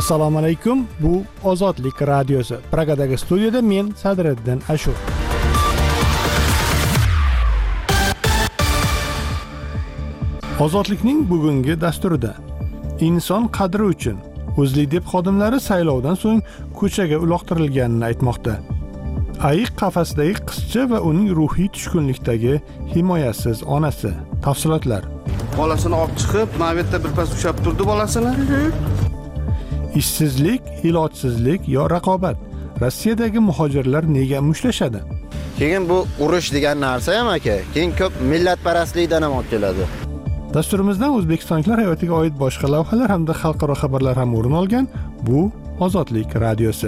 Assalomu alaykum. Bu Ozodlik radiosi. Pragadagi studiyada men Sadriddin Ashur. Ozodlikning bugungi dasturida inson qadri uchun O'zLiDeP xodimlari saylovdan so'ng ko'chaga uloqtirilganini aytmoqda. Ayiq qafasidagi qizcha va uning ruhiy tushkunlikdagi himoyasiz onasi. Tafsilotlar. Bolasini olib chiqib, ma'betda birpas ushab turdi bolasini. Ishsizlik, ilojsizlik yo raqobat. Rossiyadagi muhojirlar nega mushlashadi? Keyin bu urush degan narsa ham aka, keyin ko'p millatparastlikdan ham olib keladi. Dasturimizdan o'zbekistonliklar hayotiga oid boshqa lavhalar hamda xalqaro xabarlar ham o'rin olgan. Bu Ozodlik radiosi.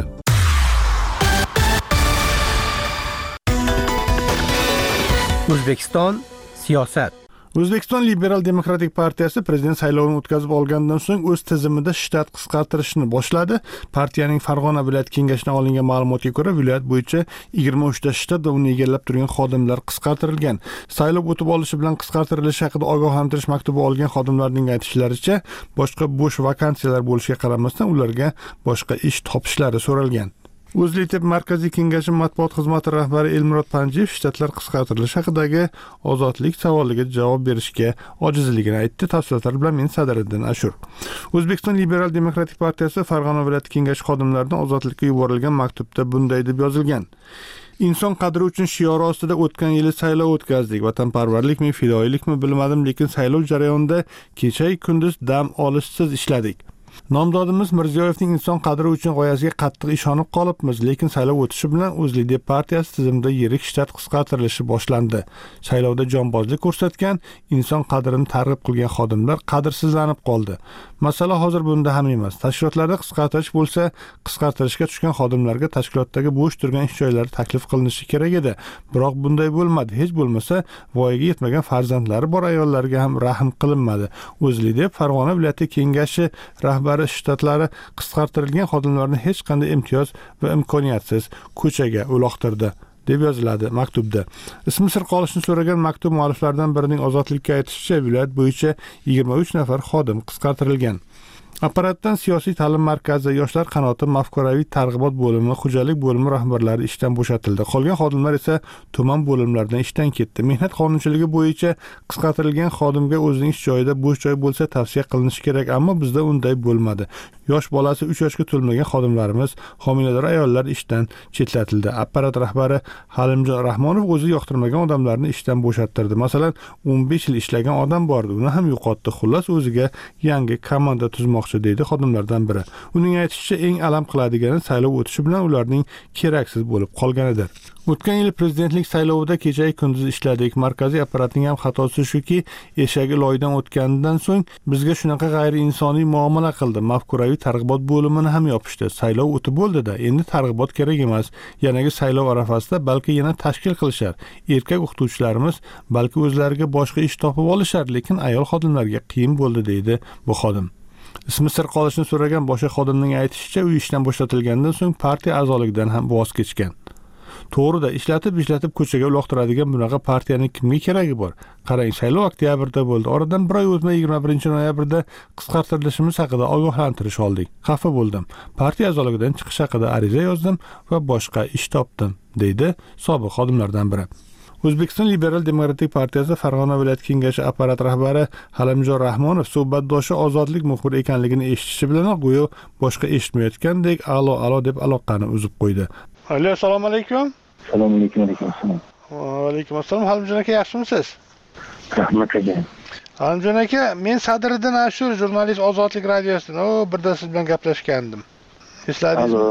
O'zbekiston siyosat. O'zbekiston Liberal Demokratik partiyasi prezident saylovini o'tkazib olgandan so'ng o'z tizimida shtat qisqartirishni boshladi. Partiyaning Farg'ona viloyat kengashidan olingan ma'lumotga ko'ra, viloyat bo'yicha 23 ta shtat va uni egallab turgan xodimlar qisqartirilgan. Saylov o'tib olishi bilan qisqartirilishi haqida ogohlantirish maktubi olgan xodimlarning aytishlaricha, boshqa bo'sh vakansiyalar bo'lishiga qaramasdan ularga boshqa ish topishlari so'ralgan. O'zLiDeP Markaziy kengashi matbuot xizmati rahbari Elmurod Panjiyev shtatlar qisqartirilishi haqidagi ozodlik savoliga javob berishga ojizligini aytdi. Tafsilotlar bilan men Sadriddin Ashur. O'zbekiston Liberal Demokratik partiyasi Farg'ona viloyat kengashi xodimlaridan ozodlikka yuborilgan maktubda bunday deb yozilgan: Inson qadri uchun shiori ostida o'tgan yili saylov o'tkazdik. Vatanparvarlikmi, fidoyilikmi bilmadim, lekin saylov jarayonida kecha-yu kunduz dam olishsiz ishladik. Nomzodimiz Mirziyoyevning inson qadri uchun g'oyasiga qattiq ishonib qolibmiz, lekin saylov o'tishi bilan O'zLiDeP partiyasi tizimida yirik shtat qisqartirilishi boshlandi. Saylovda jonbozlik ko'rsatgan, inson qadrini targ'ib qilgan xodimlar qadrsizlanib qoldi. Masala hozir bunda ham emas. Tashkilotlarda qisqartirish bo'lsa, qisqartirishga tushgan xodimlarga tashkilotdagi bo'sh turgan ish joylari taklif qilinishi kerak edi. Biroq bunday bo'lmadi. Hech bo'lmasa, voyaga yetmagan farzandlari bor ayollarga ham rahm qilinmadi. O'zLiDeP Farg'ona viloyati kengashi rahbari shtatlari qisqartirilgan xodimlarni hech qanday imtiyoz va imkoniyatsiz ko'chaga uloqtirdi deb yoziladi maktubda. Ismi sir qolishni so'ragan maktub mualliflaridan birining ozodlikka aytishicha, viloyat bo'yicha 23 nafar xodim qisqartirilgan. Apparatdan siyosiy ta'lim markazi, yoshlar qanoti, mafkuraviy targ'ibot bo'limi, xo'jalik bo'limi rahbarlari ishdan bo'shatildi. Qolgan xodimlar esa tuman bo'limlaridan ishdan ketdi. Mehnat qonunchiligi bo'yicha qisqartirilgan xodimga o'zining ish joyida bo'sh joy bo'lsa tavsiya qilinishi kerak, ammo bizda unday bo'lmadi. Yosh bolasi 3 yoshga to'lmagan xodimlarimiz, homilador ayollar ishdan chetlatildi. Apparat rahbari Halimjon Rahmonov o'zi yoqtirmagan odamlarni ishdan bo'shattirdi. Masalan, 15 yil ishlagan odam bor edi, uni ham yo'qotdi. Xullas, o'ziga yangi komanda tuzmoqchi deydi xodimlardan biri. Uning aytishicha, eng alam qiladigani saylov o'tishi bilan ularning keraksiz bo'lib qolganidir. O'tgan yil prezidentlik saylovida kecha-yu kunduz ishladik. Markaziy apparatning ham xatosi shuki, eshagi loydan o'tganidan so'ng bizga shunaqa g'ayriinsoniy muomala qildi. Mafkuraviy targ'ibot bo'limini ham yopishdi. Saylov o'tib bo'ldi-da, endi targ'ibot kerak emas. Yanagi saylov arafasida balki yana tashkil qilishar. Erkak o'qituvchilarimiz balki o'zlariga boshqa ish topib olishar, lekin ayol xodimlarga qiyin bo'ldi deydi bu xodim. Ismi sir qolishni so'ragan boshqa xodimning aytishicha, u ishdan bo'shatilgandan so'ng partiya a'zoligidan ham voz kechgan. To'g'rida, ishlatib ko'chaga uloqtiradigan bunaqa partiyaning kimga keragi bor? Qarang, saylov oktyabrda bo'ldi. Oradan bir oy o'tmay 21-noyabrda qisqartirilishimiz haqida ogohlantirish oldik. Xafa bo'ldim. Partiya a'zoligidan chiqish haqida ariza yozdim va boshqa ish topdim, deydi sobiq xodimlardan biri. O'zbekiston Liberal Demokratik partiyasi Farg'ona viloyat kengashi apparat rahbari Halimjon Rahmonov suhbatdoshi ozodlik muxbiri ekanligini eshitishi bilan go'yo boshqa eshitmayotgandek alo deb aloqani uzib qo'ydi. Alo, assalomu alaykum. Assalomu alaykum. Va alaykum assalom. Halimjon aka, yaxshimisiz? Rahmat aka. Halimjon aka, men Sadriddin Ashur, jurnalist, Ozodlik radiosidan. Birda siz bilan gaplashgandim. Esladingizmi?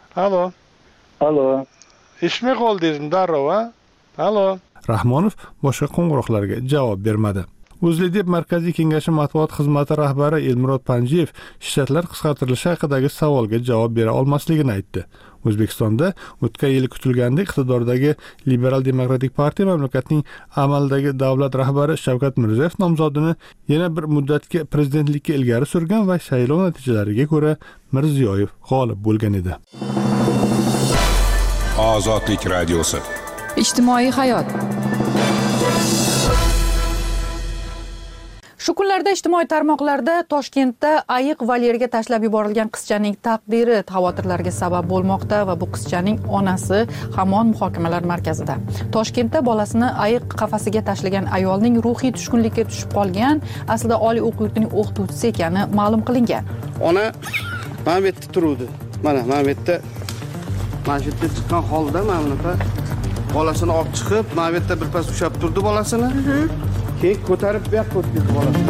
Alo. Eshitmay qoldingizmi darrov, ha? Alo. Rahmonov boshqa qo'ng'iroqlarga javob bermadi. O'zLiDeP Markaziy kengashi matbuot xizmati rahbari Elmurod Panjiyev shtatlar qisqartirilishi haqidagi savolga javob bera olmasligini aytdi. O'zbekistonda o'tgan yil kutilgandek iqtidordagi Liberal Demokratik partiya mamlakatning amaldagi davlat rahbari Shavkat Mirziyoyev nomzodini yana bir muddatga prezidentlikka ilgari surgan va saylov natijalariga ko'ra Mirziyoyev g'olib bo'lgan edi. Ozodlik radiosi. Ijtimoiy hayot. Shu kunlarda ijtimoiy tarmoqlarda Toshkentda ayiq volyeriga tashlab yuborilgan qizchaning taqdiri xavotirlarga sabab bo'lmoqda va bu qizchaning onasi hamon muhokamalar markazida. Toshkentda bolasini ayiq qafasiga tashlagan ayolning ruhiy tushkunlikka tushib qolgan, aslida oliy o'quv yurtining o'qituvchisi ekani ma'lum qilingan. Ona mana bu yerda turuvdi. Mana bu yerda masjidga chiqqan holda mana bunaqa bolasini olib chiqib, mana bu yerda birpas ushlab turdi bolasini. Keyin ko'tarib bu yoqqa o'tdi bolasini.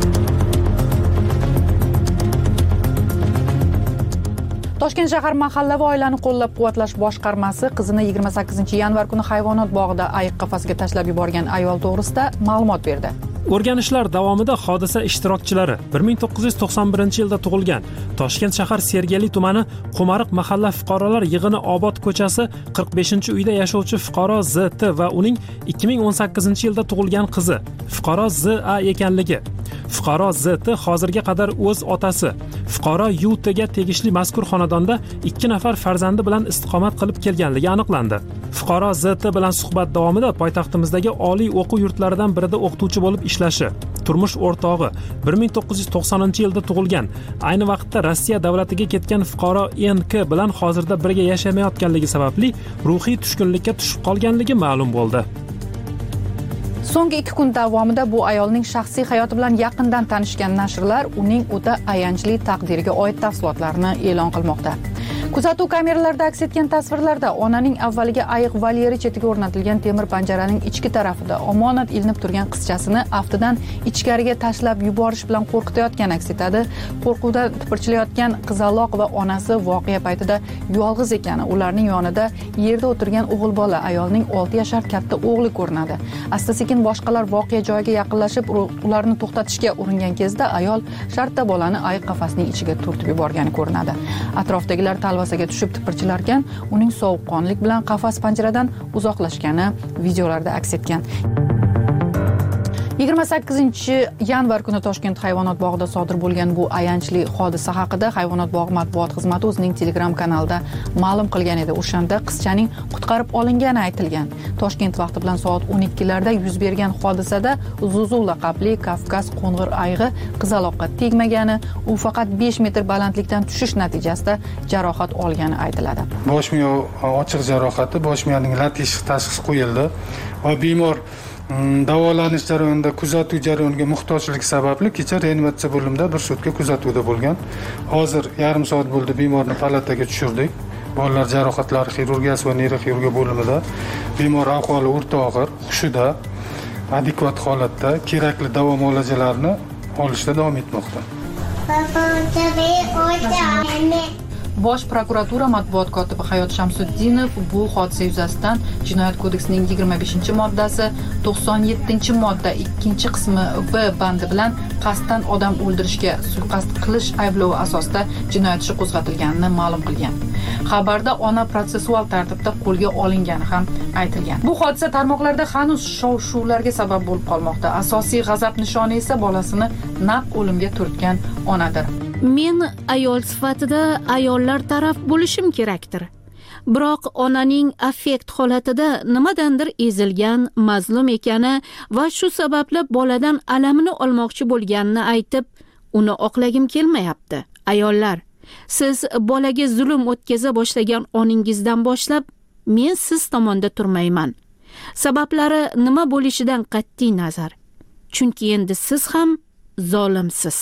Toshkent shahar mahalla va oilani qo'llab-quvvatlash boshqarmasi qizini 28-yanvar kuni hayvonot bog'ida ayiq qafasiga tashlab yuborgan ayol to'g'risida ma'lumot berdi. O'rganishlar davomida hodisa ishtirokchilari 1991-yilda tug'ilgan Toshkent shahar Sergeli tumani Qumariq mahalla fuqarolar yig'ini Obod ko'chasi 45-uyda yashovchi fuqaro Z.T va uning 2018-yilda tug'ilgan qizi fuqaro Z.A ekanligi. Fuqaro Z.T hozirga qadar o'z otasi fuqaro U.T ga tegishli mazkur xonadonda 2 nafar farzandi bilan istiqomat qilib kelganligi aniqlandi. Fuqaro Z.T bilan suhbat davomida poytaxtimizdagi oliy o'quv yurtlaridan birida o'qituvchi bo'lib ishlashi, turmush o'rtog'i 1990-yilda tug'ilgan, ayni vaqtda Rossiya davlatiga ketgan fuqaro N.K bilan hozirda birga yashamayotganligi sababli ruhiy tushkunlikka tushib qolganligi ma'lum bo'ldi. So'nggi 2 kun davomida bu ayolning shaxsiy hayoti bilan yaqindan tanishgan nashrlar uning o'ta ayanchli taqdiriga oid tafsilotlarni e'lon qilmoqda. Kuzatuv kameralarida aks etgan tasvirlarda onaning avvaliga ayiq volyeri chetiga o'rnatilgan temir panjaraning ichki tarafida omonat ilinib turgan qizchasini aftidan ichkariga tashlab yuborish bilan qo'rqitayotgani aks etadi. Qo'rquvdan tipirchilayotgan qizaloq va onasi voqea paytida yolg'iz ekani, ularning yonida yerda o'tirgan o'g'il bola ayolning 6 yashar katta o'g'li ko'rinadi. Asta-sekin boshqalar voqea joyiga yaqinlashib, ularni to'xtatishga uringan kezda ayol shartta bolani ayiq qafasining ichiga turtib yuborgani ko'rinadi. Atrofdagilar talvasaga tushib tipirchilarkan, uning sovuqqonlik bilan qafas panjaradan uzoqlashgani videolarda aks etgan. 28-yanvar kuni Toshkent hayvonot bog'ida sodir bo'lgan bu ayanchli hodisa haqida hayvonot bog'i matbuot xizmati o'zining Telegram kanalida ma'lum qilgan edi. O'shanda qizchaning qutqarib olingani aytilgan. Toshkent vaqti bilan soat 12larda yuz bergan hodisada Zuzu laqabli Kavkaz qo'ng'ir ayg'i qizaloqqa tegmagani, u faqat 5 metr balandlikdan tushish natijasida jarohat olgani aytiladi. Bosh miya ochiq jarohati, bosh miyaning lat teshik tashxisi qo'yildi va bemor davolanish jarayonida kuzatuv jarayoniga muhtojlik sababli kecha reanimatsiya bo'limida bir sutka kuzatuvda bo'lgan. Hozir yarim soat bo'ldi bemorni palataga tushirdik. Bolalar jarohatlari xirurgiyasi va neyroxirurgiya bo'limida. Bemor ahvoli o'rta og'ir, hushida, adekvat holatda, kerakli davo muolajalarini olishda davom etmoqda. Bosh prokuratura matbuot kotibi Hayot Shamsuddinov bu hodisa yuzasidan Jinoyat kodeksining 25-moddasi, 97-modda 2-qismi B bandi bilan qasddan odam o'ldirishga suiqasd qilish ayblovi asosida jinoyat ishi qo'zg'atilganini ma'lum qilgan. Xabarda ona protsessual tartibda qo'lga olingani ham aytilgan. Bu hodisa tarmoqlarda hanuz shov-shuvlarga sabab bo'lib qolmoqda. Asosiy g'azab nishoni esa bolasini naq o'limga turtgan onadir. Men ayol sifatida ayollar taraf bo'lishim kerakdir. Biroq onaning affekt holatida nimadandir ezilgan, mazlum ekani va shu sababli boladan alamini olmoqchi bo'lganini aytib, uni oqlagim kelmayapti. Ayollar, siz bolaga zulm o'tkaza boshlagan oningizdan boshlab men siz tomonda turmayman. Sabablari nima bo'lishidan qat'iy nazar. Chunki endi siz ham zolimsiz.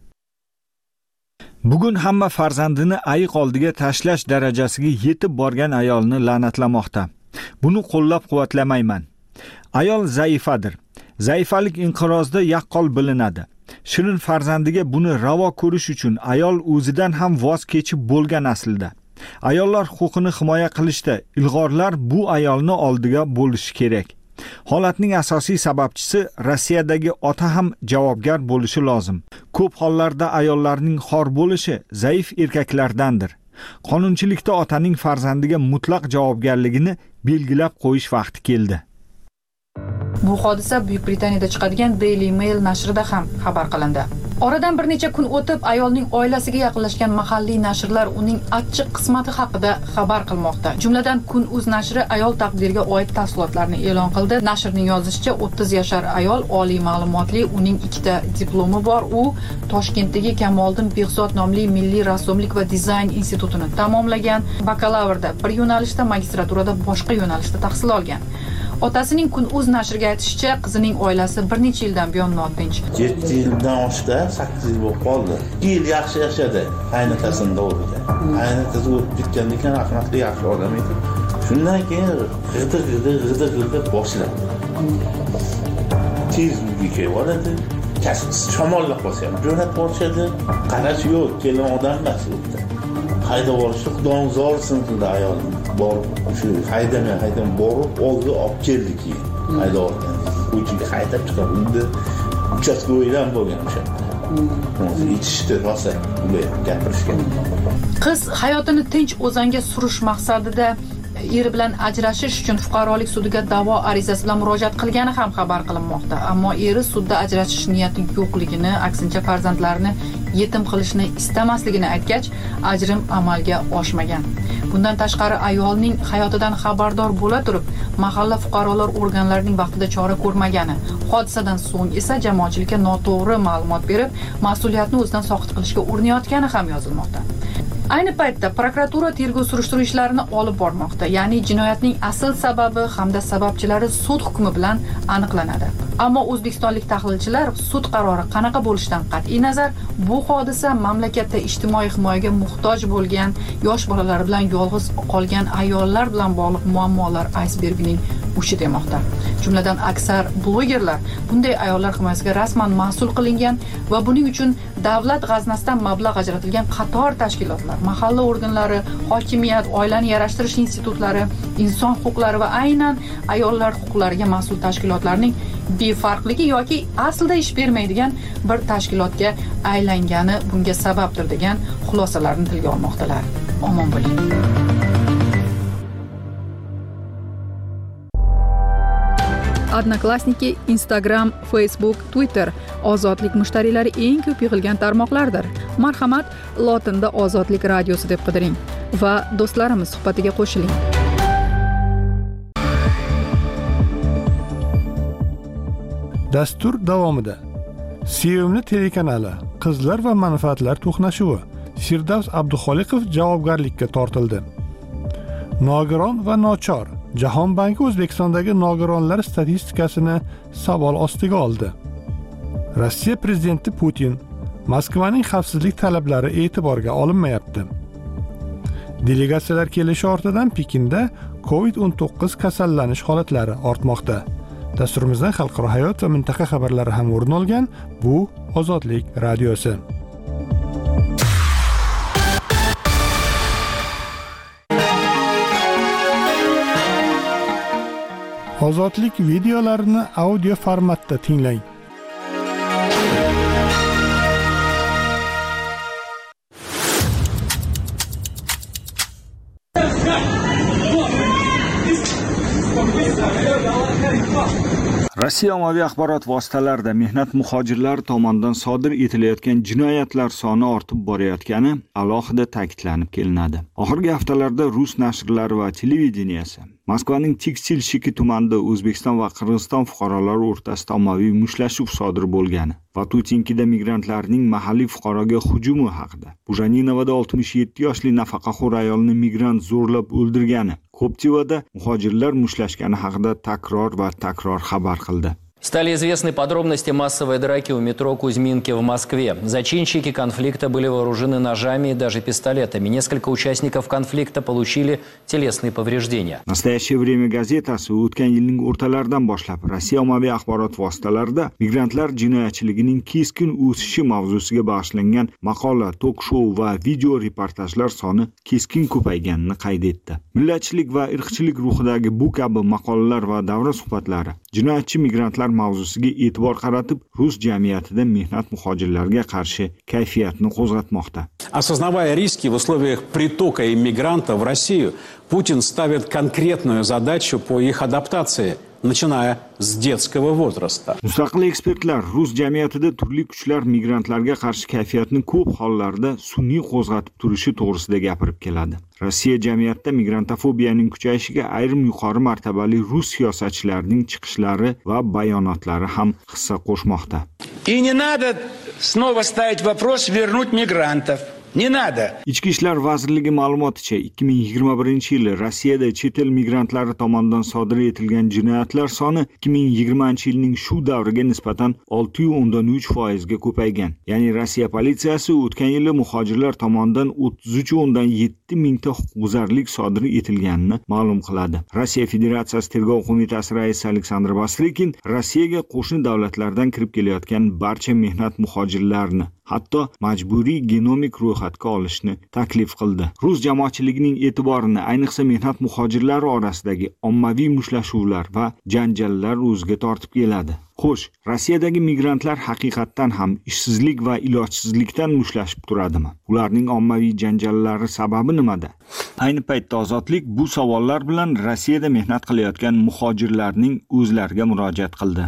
Bugun hamma farzandini ayiq oldiga tashlash darajasiga yetib borgan ayolni la'natlamoqda. Buni qo'llab-quvvatlamayman. Ayol zaifadir. Zaifalik inqirozda yaqqol bilinadi. Shirin farzandiga buni ravo ko'rish uchun ayol o'zidan ham voz kechib bo'lgan aslida. Ayollar huquqini himoya qilishda ilg'orlar bu ayolni oldiga bo'lishi kerak. Holatning asosiy sababchisi Rossiyadagi ota ham javobgar bo'lishi lozim. Ko'p hollarda ayollarning xor bo'lishi zaif erkaklardandir. Qonunchilikda otaning farzandiga mutlaq javobgarligini belgilab qo'yish vaqti keldi. Bu hodisa Buyuk Britaniyada chiqadigan Daily Mail nashrida ham xabar qilindi. Oradan bir necha kun o'tib, ayolning oilasiga yaqinlashgan mahalliy nashrlar uning achchiq qismati haqida xabar qilmoqda. Jumladan Kun.uz nashri ayol taqdiriga oid tafsilotlarni e'lon qildi. Nashrning yozishicha, 30 yashar ayol oliy ma'lumotli, uning 2 ta diplomi bor. U Toshkentdagi Kamoliddin Behzod nomli Milliy rassomlik va dizayn institutini tamomlagan. Bakalavrda bir yo'nalishda, magistraturada boshqa yo'nalishda tahsil olgan. Otasining Kun.uz nashriga aytishicha, qizining oilasi bir necha yildan buyon notinch. 7 yildan oshdi, 8 yil bo'lib qoldi. 2 yil yaxshi yashadi, qaynotasini o'rniga. Qaynotasi o'tib ketgandan keyin rahmatli yaxshi odam edi. Shundan keyin g'ida boshladi. Tez uyga kelib oladi. Shamollab qolsa, jo'natib borishadi. Qarash yo'q, kelgan odam emas o'tdi. Haydab olishdi, xudoning zorsin qildi ayolim. Bor, shu haydamay borib, oldi olib keldi keyin. Haydab olgan. Ko'chaga haydab chiqib, unda uchastka o'ylan bo'lgan o'sha. Yetishdi rosa, ular gapirishgan. Qiz hayotini tinch o'zanga surish maqsadida eri bilan ajrashish uchun fuqarolik sudiga da'vo arizasi bilan murojaat qilgani ham xabar qilinmoqda. Ammo eri sudda ajrashish niyati yo'qligini, aksincha farzandlarini yetim qilishni istamasligini aytgach, ajrim amalga oshmagan. Bundan tashqari ayolning hayotidan xabardor bo'la turib, mahalla fuqarolar organlarining vaqtida chora ko'rmagani, hodisadan so'ng esa jamoatchilikka noto'g'ri ma'lumot berib, mas'uliyatni o'zidan soqit qilishga urinayotgani ham yozilmoqda. Ayni paytda prokuratura tergov surishtiruv ishlarini olib bormoqda, ya'ni jinoyatning asl sababi hamda sababchilari sud hukmi bilan aniqlanadi. Ammo o'zbekistonlik tahlilchilar sud qarori qanaqa bo'lishidan qat'iy nazar, bu hodisa mamlakatda ijtimoiy himoyaga muhtoj bo'lgan, yosh bolalar bilan yolg'iz qolgan ayollar bilan bog'liq muammolar aysbergining uchi demoqda. Jumladan aksar blogerlar bunday ayollar himoyasiga rasman mas'ul qilingan va buning uchun davlat g'aznasidan mablag' ajratilgan qator tashkilotlar, mahalla organlari, hokimiyat, oilani yarashtirish institutlari, inson huquqlari va aynan ayollar huquqlariga mas'ul tashkilotlarning befarqligi yoki aslida ish bermaydigan bir tashkilotga aylangani bunga sababdir degan xulosalarni tilga olmoqdalar. Omon bo'ling. Odnoklassniki, Instagram, Facebook, Twitter ozodlik mushtariylari eng ko'p yig'ilgan tarmoqlardir. Marhamat, lotinda Ozodlik radiosi deb qidiring va do'stlarimiz suhbatiga qo'shiling. Dastur davomida Sevimli telekanali Qizlar va manfaatlar to'qnashuvi Firdavs Abduxoliqov javobgarlikka tortildi. Nogiron va nochor Jahon banki O'zbekistondagi nogironlar statistikasini savol ostiga oldi. Rossiya prezidenti Putin Moskvaning xavfsizlik talablari e'tiborga olinmayapti. Delegatsiyalar kelishi ortidan Pekinda COVID-19 kasallanish holatlari ortmoqda. Dasturimizdan xalqaro hayot va mintaqa xabarlari ham o'rin olgan. Bu Ozodlik radiosi. Ozodlik videolarini audio formatda tinglang. Rossiya ommaviy axborot vositalarida mehnat muhojirlari tomonidan sodir etilayotgan jinoyatlar soni ortib borayotgani alohida ta'kidlanib kelinadi. Oxirgi haftalarda rus nashrlari va televideniyasi Moskvaning Tekstil-Shiki tumanida O'zbekiston va Qirg'iziston fuqarolari o'rtasida ommaviy mushtlashuv sodir bo'lgani va Tutinkida migrantlarning mahalliy fuqaroga hujumi haqida, Bujaninovada 67 yoshli nafaqaxo'r ayolni migrant zo'rlab o'ldirgani, Koptivada muhojirlar mushlashgani haqida takror va takror xabar qildi. Стали известны подробности массовой драки у метро Кузьминки в Москве. Зачинщики конфликта были вооружены ножами и даже пистолетами. Несколько участников конфликта получили телесные повреждения. Настоящее время gazetasi o'tgan yilning o'rtalaridan boshlab Rossiya ommaviy axborot vositalarida migrantlar jinoyatchiligining keskin o'sishi mavzusiga bag'ishlangan maqola, tok-shou va video reportajlar soni keskin ko'payganini qayd etdi. Millatchilik va irqchilik ruhidagi bu kabi maqolalar va davra suhbatlari jinoyatchi migrantlar mavzusiga e'tibor qaratib, rus jamiyatida mehnat muhojirlarga qarshi kayfiyatni qo'zg'atmoqda. Осознавая риски в условиях притока иммигрантов в Россию, Путин ставит конкретную задачу по их адаптации, начиная с детского возраста. Mustaqil ekspertlar Rus jamiyatida turli kuchlar migrantlarga qarshi kayfiyatni ko'p hollarda sun'iy qo'zg'atib turishi to'g'risida gapirib keladi. Rossiya jamiyatida migrantofobiyaning kuchayishiga ayrim yuqori martabali rus siyosatchilarining chiqishlari va bayonotlari ham hissa qo'shmoqda. И не надо снова ставить вопрос вернуть мигрантов. Не надо. Ichki ishlar vazirligi ma'lumoticha 2021-yili Rossiyada chet el migrantlari tomonidan sodir etilgan jinoyatlar soni 2020-yilning shu davriga nisbatan 6.3% ga ko'paygan. Ya'ni Rossiya politsiyasi o'tgan yili muhojirlar tomonidan 33.7 mingta huquqbuzarlik sodir etilganini ma'lum qiladi. Rossiya Federatsiyasi Tergov qo'mitasi raisi Aleksandr Bastrykin Rossiyaga qo'shni davlatlardan kirib kelayotgan barcha mehnat muhojirlarini hatto majburiy genomik ro'yxatga olishni taklif qildi. Rus jamoatchiligining e'tiborini ayniqsa mehnat muhojirlari orasidagi ommaviy mushtlashuvlar va janjallar o'ziga tortib keladi. Xo'sh, Rossiyadagi migrantlar haqiqatdan ham ishsizlik va ilojsizlikdan mushtlashib turadimi? Ularning ommaviy janjallari sababi nimada? Ayni paytda Ozodlik bu savollar bilan Rossiyada mehnat qilayotgan muhojirlarning o'zlariga murojaat qildi.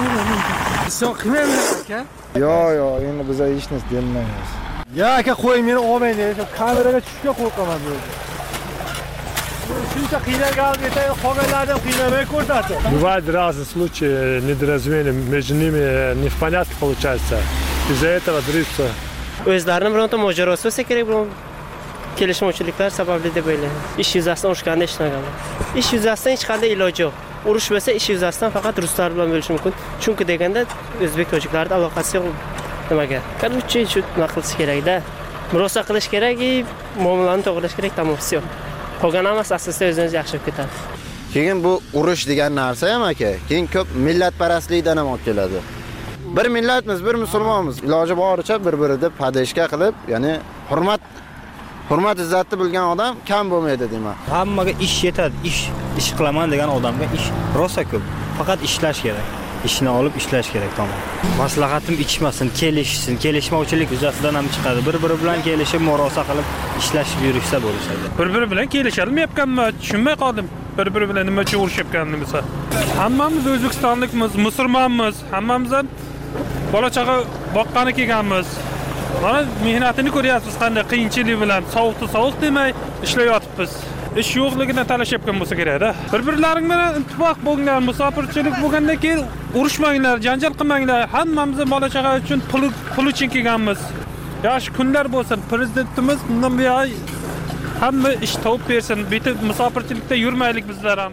Yo, endi biz hech narsa demaymiz. Ya aka qo'y meni olmang dedi. Kameraga tushishga qo'rqaman dedi. Shuncha qiynalganimni aytay, qolganlarni qiynamay ko'rsatdi. Бывают разные случаи недоразумения, между ними непонятно получается. Из-за этого дрится. O'zlarini bironta mojarosi bo'lsa kerak bu kelishmovchiliklar sababli deb o'ylayman. Ish yuzasidan urushganda ishlamaganman. Ish yuzasidan hech qanday iloji yo'q. Urush bo'lsa ish yuzasidan faqat ruslar bilan bo'lishi mumkin. Chunki deganda o'zbek tojiklarning aloqasi yo'q. Nimaga? Qancha shu nima qilish kerak-da. Murosa qilish kerak, muomalani to'g'rilash kerak, tamomsi yo'q. Qolgan hammasi asosida o'zingiz yaxshi bo'lib ketadi. Keyin bu urush degan narsa ham aka, keyin ko'p millatparastlikdan ham olib keladi. Bir millatmiz, bir musulmonmiz. Iloji boricha bir-birida padeshka qilib, ya'ni hurmat izzatni bilgan odam kam bo'lmaydi deyman. Hammaga ish yetadi. Ish qilaman degan odamga ish rosa ko'p. Faqat ishlash kerak. Ishni olib ishlash kerak tamom. Maslahatim ichmasin, kelishsin, kelishmovchilik yuzasidan ham chiqadi. Bir-biri bilan kelishib, murosa qilib ishlashib yurishsa bo'lishadi. Bir-biri bilan kelishilmayapkanmi? Tushunmay qoldim. Bir-biri bilan nima uchun urushayotganimizni. Hammamiz O'zbekistonlikmiz, musulmonmiz, hammamiz ham bola chaqa boqqani kelganmiz. Mana mehnatini ko'ryapsiz qanday qiyinchilik bilan, sovuq demay ishlayotibmiz. Ish yo'qligidan talashayotgan bo'lsa kerak-da. Bir-birlaring bilan ittifoq bo'lgan, musofirchilik bo'lgandan keyin urushmanglar, janjal qilmanglar. Hammamiz bola chaqa uchun pul uchun kelganmiz. Yaxshi kunlar bo'lsin. Prezidentimiz bundan buyon hamma ish topib bersin. Bitib musofirchilikda yurmaylik bizlar ham.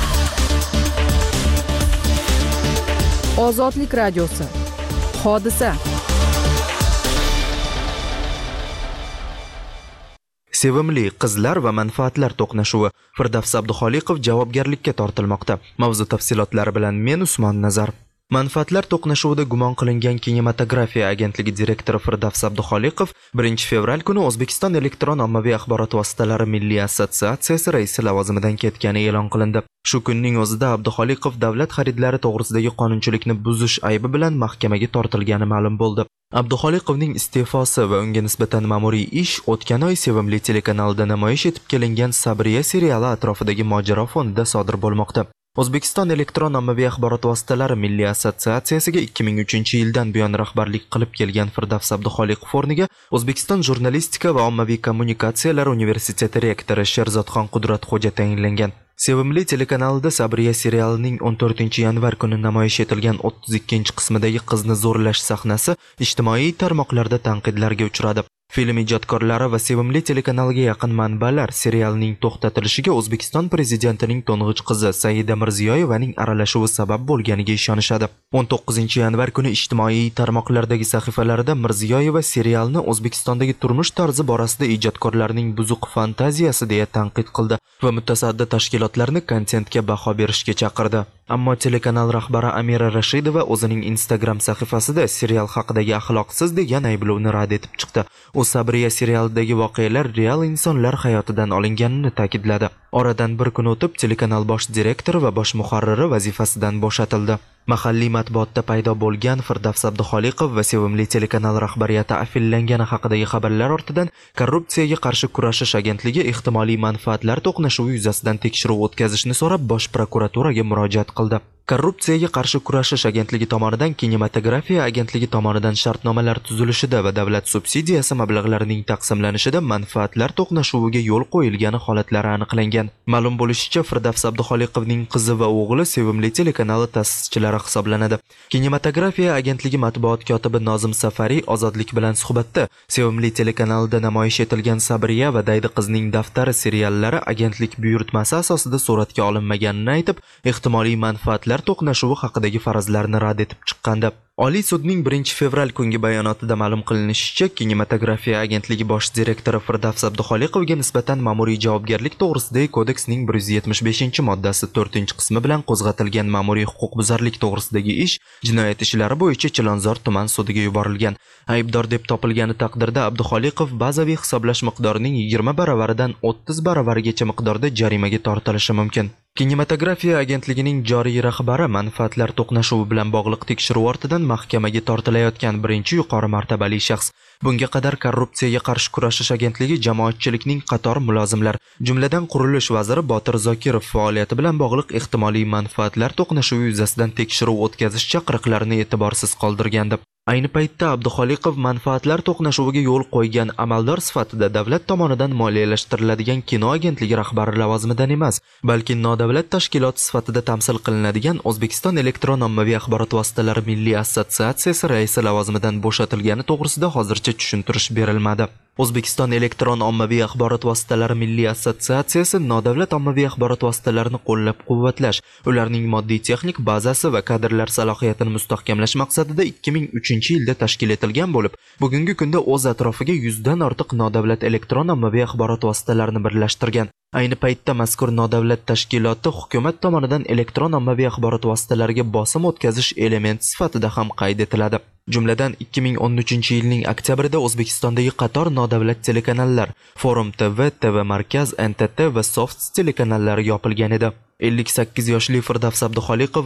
Ozodlik radiosi. Hodisa. Sevimli qizlar va manfaatlar to'qnashuvi. Firdavs Abduxoliqov javobgarlikka tortilmoqda. Mavzu tafsilotlari bilan men Usmon Nazar. Manfaatlar to'qnashuvida gumon qilingan kinematografiya agentligi direktori Firdavs Abduxoliqov 1-fevral kuni O'zbekiston elektron ommaviy axborot vositalari milliy assotsiatsiyasi raisi lavozimidan ketgani e'lon qilindi. Shu kunning o'zida Abduxoliqov davlat xaridlari to'g'risidagi qonunchilikni buzish aybi bilan mahkamaga tortilgani ma'lum bo'ldi. Abduxoliqovning iste'fosi va unga nisbatan ma'muriy ish o'tgan oy Sevimli telekanalida namoyish etib kelingan Sabriya seriali atrofidagi mojaro fonida sodir bo'lmoqda. O'zbekiston elektron ommaviy axborot vositalari milliy assotsiatsiyasiga 2003-yildan buyon rahbarlik qilib kelgan Firdavs Abduxoliqov o'rniga O'zbekiston jurnalistika va ommaviy kommunikatsiyalar universiteti rektori Sherzodxon Qudratxo'ja tayinlangan. Sevimli telekanalida Sabriya serialining 14-yanvar kuni namoyish etilgan 32-qismidagi qizni zo'rlash sahnasi ijtimoiy tarmoqlarda tanqidlarga uchradi. Film ijodkorlari va Sevimli telekanaliga yaqin manbalar serialning to'xtatilishiga O'zbekiston prezidentining to'ng'ich qizi Saida Mirziyoyevaning aralashuvi sabab bo'lganiga ishonishadi. 19-yanvar kuni ijtimoiy tarmoqlardagi sahifalarida Mirziyoyeva serialni O'zbekistondagi turmush tarzi borasida ijodkorlarning buzuq fantaziyasi deya tanqid qildi va mutasaddi tashkilotlarni kontentga baho berishga chaqirdi. Ammo telekanal rahbari Amira Rashidova o'zining Instagram sahifasida serial haqidagi axloqsiz degan ayblovni rad etib chiqdi. U Sabriya serialidagi voqealar real insonlar hayotidan olinganini ta'kidladi. Oradan bir kun o'tib telekanal bosh direktori va bosh muharriri vazifasidan bo'shatildi. Mahalliy matbuotda paydo bo'lgan Firdavs Abduxoliqov va Sevimli telekanal rahbariyati afillangani haqidagi xabarlar ortidan Korrupsiyaga qarshi kurashish agentligi ehtimoliy manfaatlar to'qnashuvi yuzasidan tekshiruv o'tkazishni so'rab Bosh prokuraturaga murojaat qildi. Korrupsiyaga qarshi kurashish agentligi tomonidan kinematografiya agentligi tomonidan shartnomalar tuzilishida va davlat subsidiyasi mablag'larining taqsimlanishida manfaatlar to'qnashuviga yo'l qo'yilgani holatlari aniqlangan. Ma'lum bo'lishicha, Firdavs Abduxoliqovning qizi va o'g'li Sevimli telekanali ta'sischilari hisoblanadi. Kinematografiya agentligi matbuot kotibi Nozim Safariy Ozodlik bilan suhbatda Sevimli telekanalida namoyish etilgan Sabriya va Daydi qizning daftari seriallari agentlik buyurtmasi asosida suratga olinmaganini aytib, ehtimoliy manfaatlar to'qnashuvi haqidagi farazlarni rad etib chiqqandi. Oliy sudning 1-fevral kungi bayonotida ma'lum qilinishicha, kinematografiya agentligi bosh direktori Firdavs Abduxoliqovga nisbatan ma'muriy javobgarlik to'g'risidagi kodeksning 175-moddasi 4-qismi bilan qo'zg'atilgan ma'muriy huquqbuzarlik to'g'risidagi ish jinoyat ishlari bo'yicha Chilonzor tuman sudiga yuborilgan. Aybdor deb topilgani taqdirda Abduxoliqov bazaviy hisoblash miqdorining 20 baravaridan 30 baravarigacha miqdorda jarimaga tortilishi mumkin. Kinematografiya agentligining joriy rahbari manfaatlar to'qnashuvi bilan bog'liq tekshiruv ortidan mahkamaga tortilayotgan birinchi yuqori martabali shaxs. Bunga qadar Korrupsiyaga qarshi kurashish agentligi jamoatchilikning qator mulozimlar, jumladan qurilish vaziri Botir Zokirov faoliyati bilan bog'liq ehtimoliy manfaatlar to'qnashuvi yuzasidan tekshiruv o'tkazish chaqiriqlarini e'tiborsiz qoldirgandi. Ayni paytda Abduxoliqov manfaatlar to'qnashuviga yo'l qo'ygan amaldor sifatida davlat tomonidan moliyalashtiriladigan kino agentligi rahbari lavozimidan emas, balki nodavlat tashkilot sifatida tamsil qilinadigan O'zbekiston elektron ommaviy axborot vositalari milliy assotsiatsiyasi raisi lavozimidan bo'shatilgani to'g'risida hozircha tushuntirish berilmadi. O'zbekiston elektron ommaviy axborot vositalari milliy assotsiatsiyasi nodavlat ommaviy axborot vositalarini qo'llab-quvvatlash, ularning moddiy-texnik bazasi va kadrlar salohiyatini mustahkamlash maqsadida 2003-yilda tashkil etilgan bo'lib, bugungi kunda o'z atrofiga 100 dan ortiq nodavlat elektron ommaviy axborot vositalarini birlashtirgan. Ayni paytda mazkur nodavlat tashkiloti hukumat tomonidan elektron ommaviy axborot vositalariga bosim o'tkazish elementi sifatida ham qayd etiladi. Jumladan 2013-yilning oktyabrida O'zbekistondagi qator nodavlat telekanallar Forum TV, TV Markaz, NTT va Soft telekanallari yopilgan edi. 58 yoshli Firdavs Abduxoliqov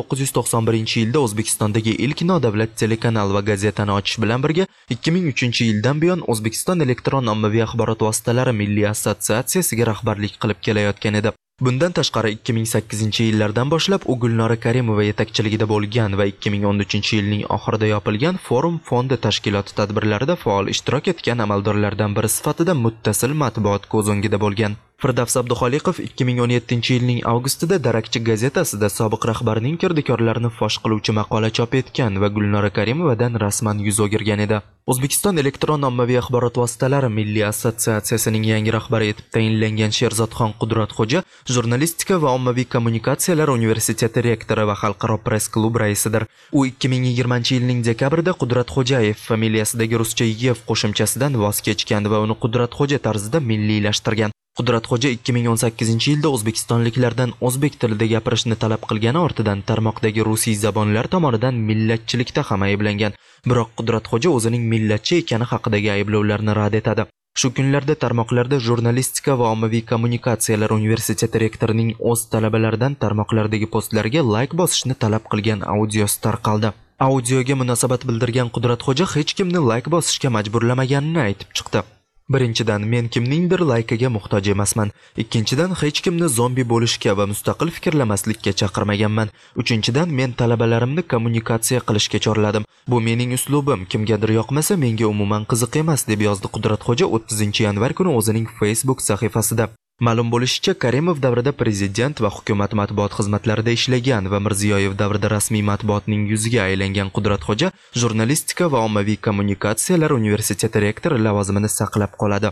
1991-yilda O'zbekistondagi ilk nodavlat telekanal va gazetani ochish bilan birga 2003-yildan buyon O'zbekiston elektron ommaviy axborot vositalari milliy assotsiatsiyasiga rahbarlik qilib kelayotgan edi. Bundan tashqari 2008-yillardan boshlab u Gulnora Karimova yetakchiligida bo'lgan va 2013-yilning oxirida yopilgan Forum fondi tashkiloti tadbirlarida faol ishtirok etgan amaldorlardan biri sifatida muttasil matbuot ko'z o'ngida bo'lgan. Firdavs Abduxoliqov 2017-yilning avgustida Darakchi gazetasida sobiq rahbarning kirdikorlarini fosh qiluvchi maqola chop etgan va Gulnora Karimovadan rasman yuz o'girgan edi. O'zbekiston elektron ommaviy axborot vositalari milliy assotsiatsiyasining yangi rahbari etib tayinlangan Sherzodxon Qudratxo'ja jurnalistika va ommaviy kommunikatsiyalar universiteti rektori va xalqaro press klub raisidir. U 2020-yilning dekabrida Qudratxo'jayev familiyasidagi ruscha Yev qo'shimchasidan voz kechgan va uni Qudratxo'ja tarzida milliylashtirgan. Qudratxo'ja 2018-yilda o'zbekistonliklardan o'zbek tilida gapirishni talab qilgani ortidan tarmoqdagi rusiy zabonlar tomonidan millatchilikda ham ayblangan. Biroq Qudratxo'ja o'zining millatchi ekani haqidagi ayblovlarni rad etadi. Shu kunlarda tarmoqlarda jurnalistika va ommaviy kommunikatsiyalar universiteti rektorining o'z talabalaridan tarmoqlardagi postlarga like bosishni talab qilgan audiosi tarqaldi. Audioga munosabat bildirgan Qudratxo'ja hech kimni like bosishga majburlamaganini aytib chiqdi. Birinchidan, men kimningdir laykiga muhtoj emasman. Ikkinchidan, hech kimni zombi bo'lishga va mustaqil fikrlamaslikka chaqirmaganman. Uchinchidan, men talabalarimni kommunikatsiya qilishga chorladim. Bu mening uslubim. Kimgadir yoqmasa, menga umuman qiziq emas, deb yozdi Qudratxo'ja 30-yanvar kuni o'zining Facebook sahifasida. Ma'lum bo'lishicha, Karimov davrida prezident va hukumat matbuot xizmatlarida ishlagan va Mirziyoyev davrida rasmiy matbuotning yuziga aylangan Qudratxo'ja jurnalistika va ommaviy kommunikatsiyalar universiteti rektori lavozimini saqlab qoladi.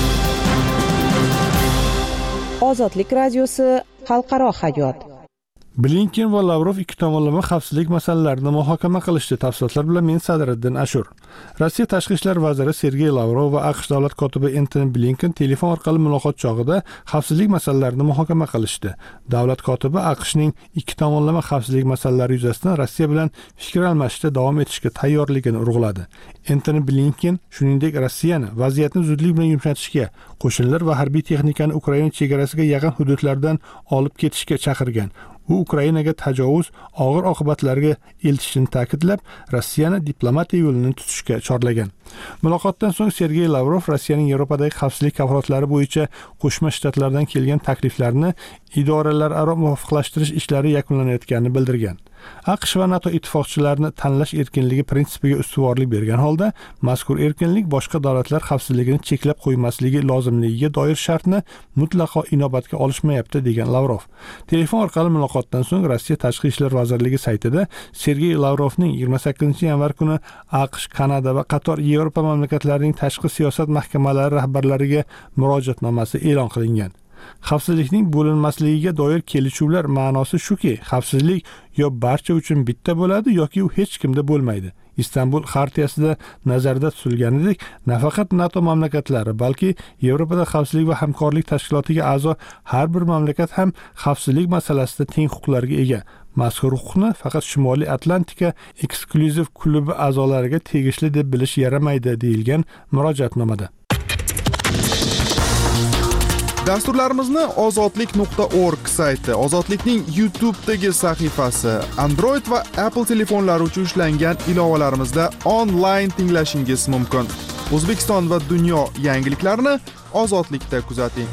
Ozodlik radiosi xalqaro hayot. Blinken va Lavrov ikki tomonlama xavfsizlik masalalarini muhokama qilishdi. Tafsilotlar bilan men Sadriddin Ashur. Rossiya tashqi ishlar vaziri Sergey Lavrov va AQSh davlat kotibi Antony Blinken telefon orqali muloqot chog'ida xavfsizlik masalalarini muhokama qilishdi. Davlat kotibi AQShning ikki tomonlama xavfsizlik masalalari yuzasidan Rossiya bilan fikr almashishda davom etishga tayyorligini urg'uladi. Antony Blinken shuningdek Rossiyani vaziyatni zudlik bilan yumshatishga, qo'shinlar va harbiy texnikani Ukraina chegarasiga yaqin hududlardan olib ketishga chaqirgan. U Ukrainaga tajovuz og'ir oqibatlarga eltishini ta'kidlab, Rossiyani diplomatiya yo'lini tutishga chorlagan. Muloqotdan so'ng Sergey Lavrov Rossiyaning Yevropadagi xavfsizlik kafolatlari bo'yicha Qo'shma Shtatlardan kelgan takliflarni idoralararo muvofiqlashtirish ishlari yakunlanayotganini bildirgan. AQSh va NATO ittifoqchilarini tanlash erkinligi prinsipiga ustuvorlik bergan holda, mazkur erkinlik boshqa davlatlar xavfsizligini cheklab qo'ymasligi lozimligiga doir shartni mutlaqo inobatga olishmayapti, degan Lavrov. Telefon orqali muloqotdan so'ng Rossiya Tashqi ishlar vazirligi saytida Sergey Lavrovning 28-yanvar kuni AQSh, Kanada va qator Yevropa mamlakatlarining tashqi siyosat mahkamalari rahbarlariga murojaatnomasi e'lon qilingan. Xavfsizlikning bo'linmasligiga doir kelishuvlar ma'nosi shuki, xavfsizlik yo barcha uchun bitta bo'ladi yoki u hech kimda bo'lmaydi. Istanbul xartiyasida nazarda tutilganidek, nafaqat NATO mamlakatlari, balki Yevropada xavfsizlik va hamkorlik tashkilotiga a'zo har bir mamlakat ham xavfsizlik masalasida teng huquqlarga ega. Mazkur huquqni faqat Shimoliy Atlantika eksklyuziv klubi a'zolariga tegishli deb bilish yaramaydi, deyilgan murojaatnomada. Dasturlarimizni ozodlik.org sayti, Ozodlikning YouTube'dagi sahifasi, Android va Apple telefonlari uchun ishlangan ilovalarimizda onlayn tinglashingiz mumkin. O'zbekiston va dunyo yangiliklarini Ozodlikda kuzating.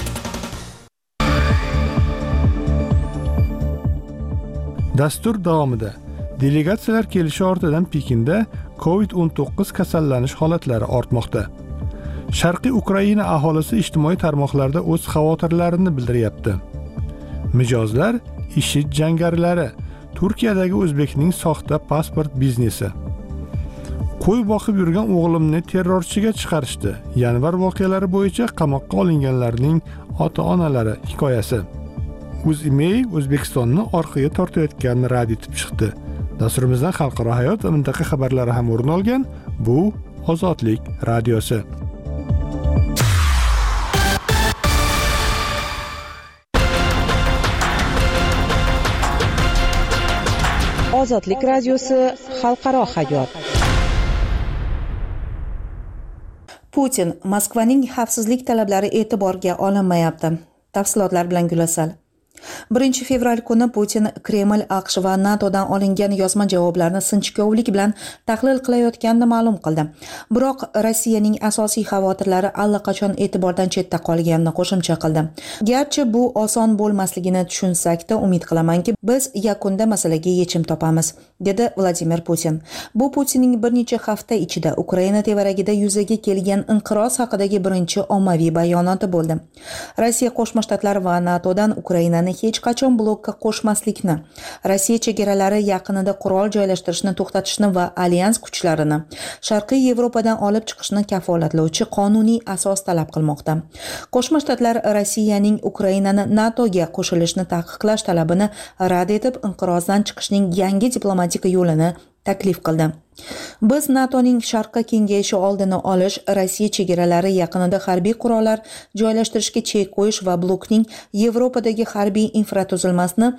Dastur davomida delegatsiyalar kelishi ortidan Pekinda COVID-19 kasallanish holatlari ortmoqda. Sharqiy Ukraina aholisi ijtimoiy tarmoqlarda o'z xavotirlarini bildiryapti. Mijozlar, IShID jangarilari, Turkiyadagi o'zbekning soxta pasport biznesi. Qo'y boqib yurgan o'g'limni terrorchiga chiqarishdi. Yanvar voqealari bo'yicha qamoqqa olinganlarning ota-onalari hikoyasi. UzImail O'zbekistonni orqaga tortayotganini rad etib chiqdi. Dasturimizdan xalqaro hayot va mintaqa xabarlari ham o'rin olgan. Bu Ozodlik radiosi. Ozodlik radiosi xalqaro hayot. Putin Moskvaning xavfsizlik talablari e'tiborga olinmayapti. Tafsilotlar bilan Gulasal. 1 fevral kuni Putin Kreml, AQSh va NATOdan olingan yozma javoblarni sinchkovlik bilan tahlil qilayotganini ma'lum qildi. Biroq Rossiyaning asosiy xavotirlari allaqachon e'tibordan chetda qolganini qo'shimcha qildi. Garchi bu oson bo'lmasligini tushunsak-da, umid qilamanki, biz yakunda masalaga yechim topamiz, dedi Vladimir Putin. Bu Putinning bir necha hafta ichida Ukraina tevaragida yuzaga kelgan inqiroz haqidagi birinchi ommaviy bayonoti bo'ldi. Rossiya Qo'shma Shtatlar va NATOdan Ukrainani hech qachon blokka qo'shmaslikni, Rossiya chegaralari yaqinida qurol joylashtirishni to'xtatishni va alyans kuchlarini Sharqiy Yevropadan olib chiqishni kafolatlovchi qonuniy asos talab qilmoqda. Qo'shma Shtatlar Rossiyaning Ukrainani NATOga qo'shilishni taqiqlash talabini rad etib, inqirozdan chiqishning yangi diplomatik yo'lini taklif qildi. Biz NATOning Sharqqa kengayishi oldini olish, Rossiya chegaralari yaqinida harbiy qurollar joylashtirishga chek qo'yish va blokning Yevropadagi harbiy infratuzilmasini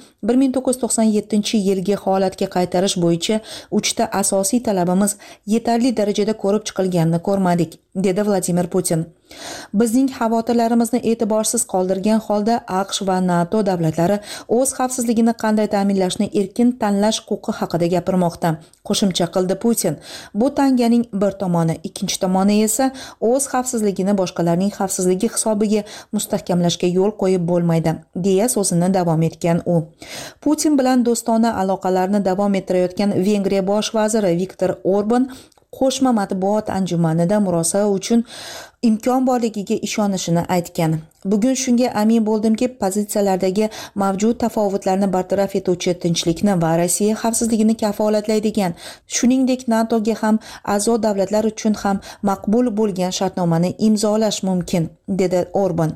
1997-yilgi holatga qaytarish bo'yicha 3 ta asosiy talabimiz yetarli darajada ko'rib chiqilganini ko'rmadik, dedi Vladimir Putin. Bizning xavotirlarimizni e'tiborsiz qoldirgan holda AQSh va NATO davlatlari o'z xavfsizligini qanday ta'minlashni erkin tanlash huquqi haqida gapirmoqda, qo'shimcha qildi Putin. Bu tanganing bir tomoni, ikkinchi tomoni esa o'z xavfsizligini boshqalarning xavfsizligi hisobiga mustahkamlashga yo'l qo'yib bo'lmaydi, deya so'zini davom etgan u. Putin bilan do'stona aloqalarni davom ettirayotgan Vengriya bosh vaziri Viktor Orban qo'shma matbuot anjumanida murosa uchun imkon borligiga ishonishini aytgan. Bugun shunga amin bo'ldimki, pozitsiyalardagi mavjud tafovutlarni bartaraf etuvchi tinchlikni va Rossiya xavfsizligini kafolatlaydigan, shuningdek NATOga ham a'zo davlatlar uchun ham maqbul bo'lgan shartnomani imzolash mumkin, dedi Orban.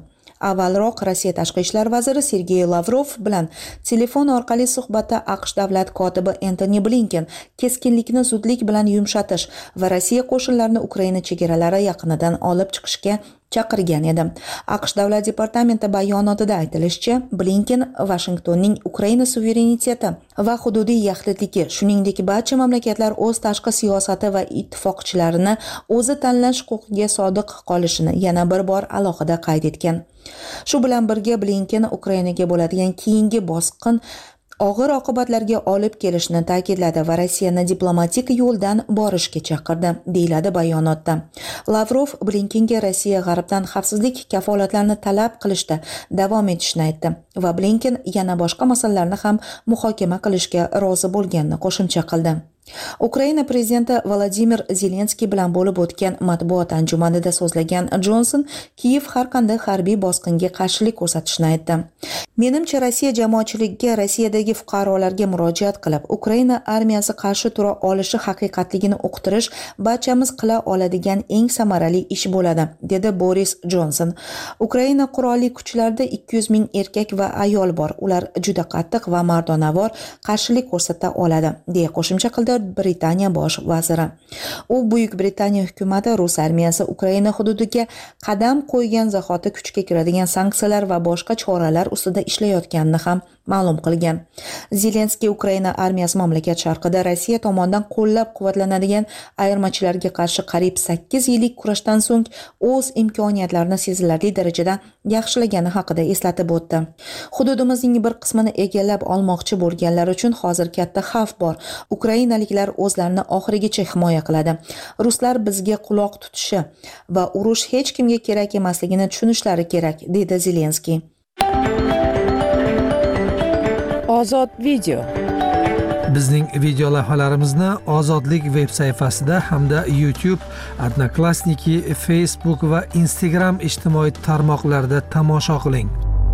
Avvalroq Rossiya tashqi ishlar vaziri Sergey Lavrov bilan telefon orqali suhbatda AQSh davlat kotibi Antoni Blinken keskinlikni zudlik bilan yumshatish va Rossiya qo'shinlarini Ukraina chegaralari yaqinidan olib chiqishga chaqirgan edi. AQSh davlat departamenti bayonotida aytilishicha, Blinken Vashingtonning Ukraina suvereniteti va hududiy yaxlitligi, shuningdek barcha mamlakatlar o'z tashqi siyosati va ittifoqchilarini o'zi tanlash huquqiga sodiq qolishini yana bir bor alohida qayd etgan. Shu bilan birga Blinken Ukrainaga bo'ladigan keyingi bosqin og'ir oqibatlarga olib kelishni ta'kidladi va Rossiyani diplomatik yo'ldan borishga chaqirdi, deyiladi bayonotda. Lavrov Blinkenga Rossiya g'arbdan xavfsizlik kafolatlarini talab qilishda davom etishni aytdi va Blinken yana boshqa masalalarni ham muhokama qilishga rozi bo'lganini qo'shimcha qildi. Ukraina prezidenti Vladimir Zelenskiy bilan bo'lib o'tgan matbuot anjumanida so'zlagan Jonson Kiyev har qanday harbiy bosqinga qarshilik ko'rsatishni aytdi. Menimcha Rossiya jamoatchiligiga Rossiyadagi fuqarolarga murojaat qilib, Ukraina armiyasi qarshi tura olishi haqiqatligini uqtirish barchamiz qila oladigan eng samarali ish bo'ladi, dedi Boris Jonson. Ukraina qurolli kuchlarida 200 ming erkak va ayol bor. Ular juda qattiq va mardonavor qarshilik ko'rsata oladi, deya qo'shimcha qildi Britaniya bosh vaziri. U Buyuk Britaniya hukumati Rus armiyasi Ukraina hududiga qadam qo'ygan zahoti kuchga kiradigan sanksiyalar va boshqa choralar ustida ishlayotganini ham ma'lum qilgan. Zelenskiy Ukraina armiyasi mamlakat sharqida Rossiya tomonidan qo'llab-quvvatlanadigan ayirmachilarga qarshi qariyb 8 yillik kurashdan so'ng o'z imkoniyatlarini sezilarli darajada yaxshilagani haqida eslatib o'tdi. Hududimizning bir qismini egallab olmoqchi bo'lganlar uchun hozir katta xavf bor. Ukrainaliklar o'zlarini oxirigacha himoya qiladi. Ruslar bizga quloq tutishi va urush hech kimga kerak emasligini tushunishlari kerak, dedi Zelenskiy. Ozod video. Bizning video lavhalarimizni Ozodlik veb sayfasida hamda YouTube, Odnoklassniki, Facebook va Instagram ijtimoiy tarmoqlarida tomosha qiling.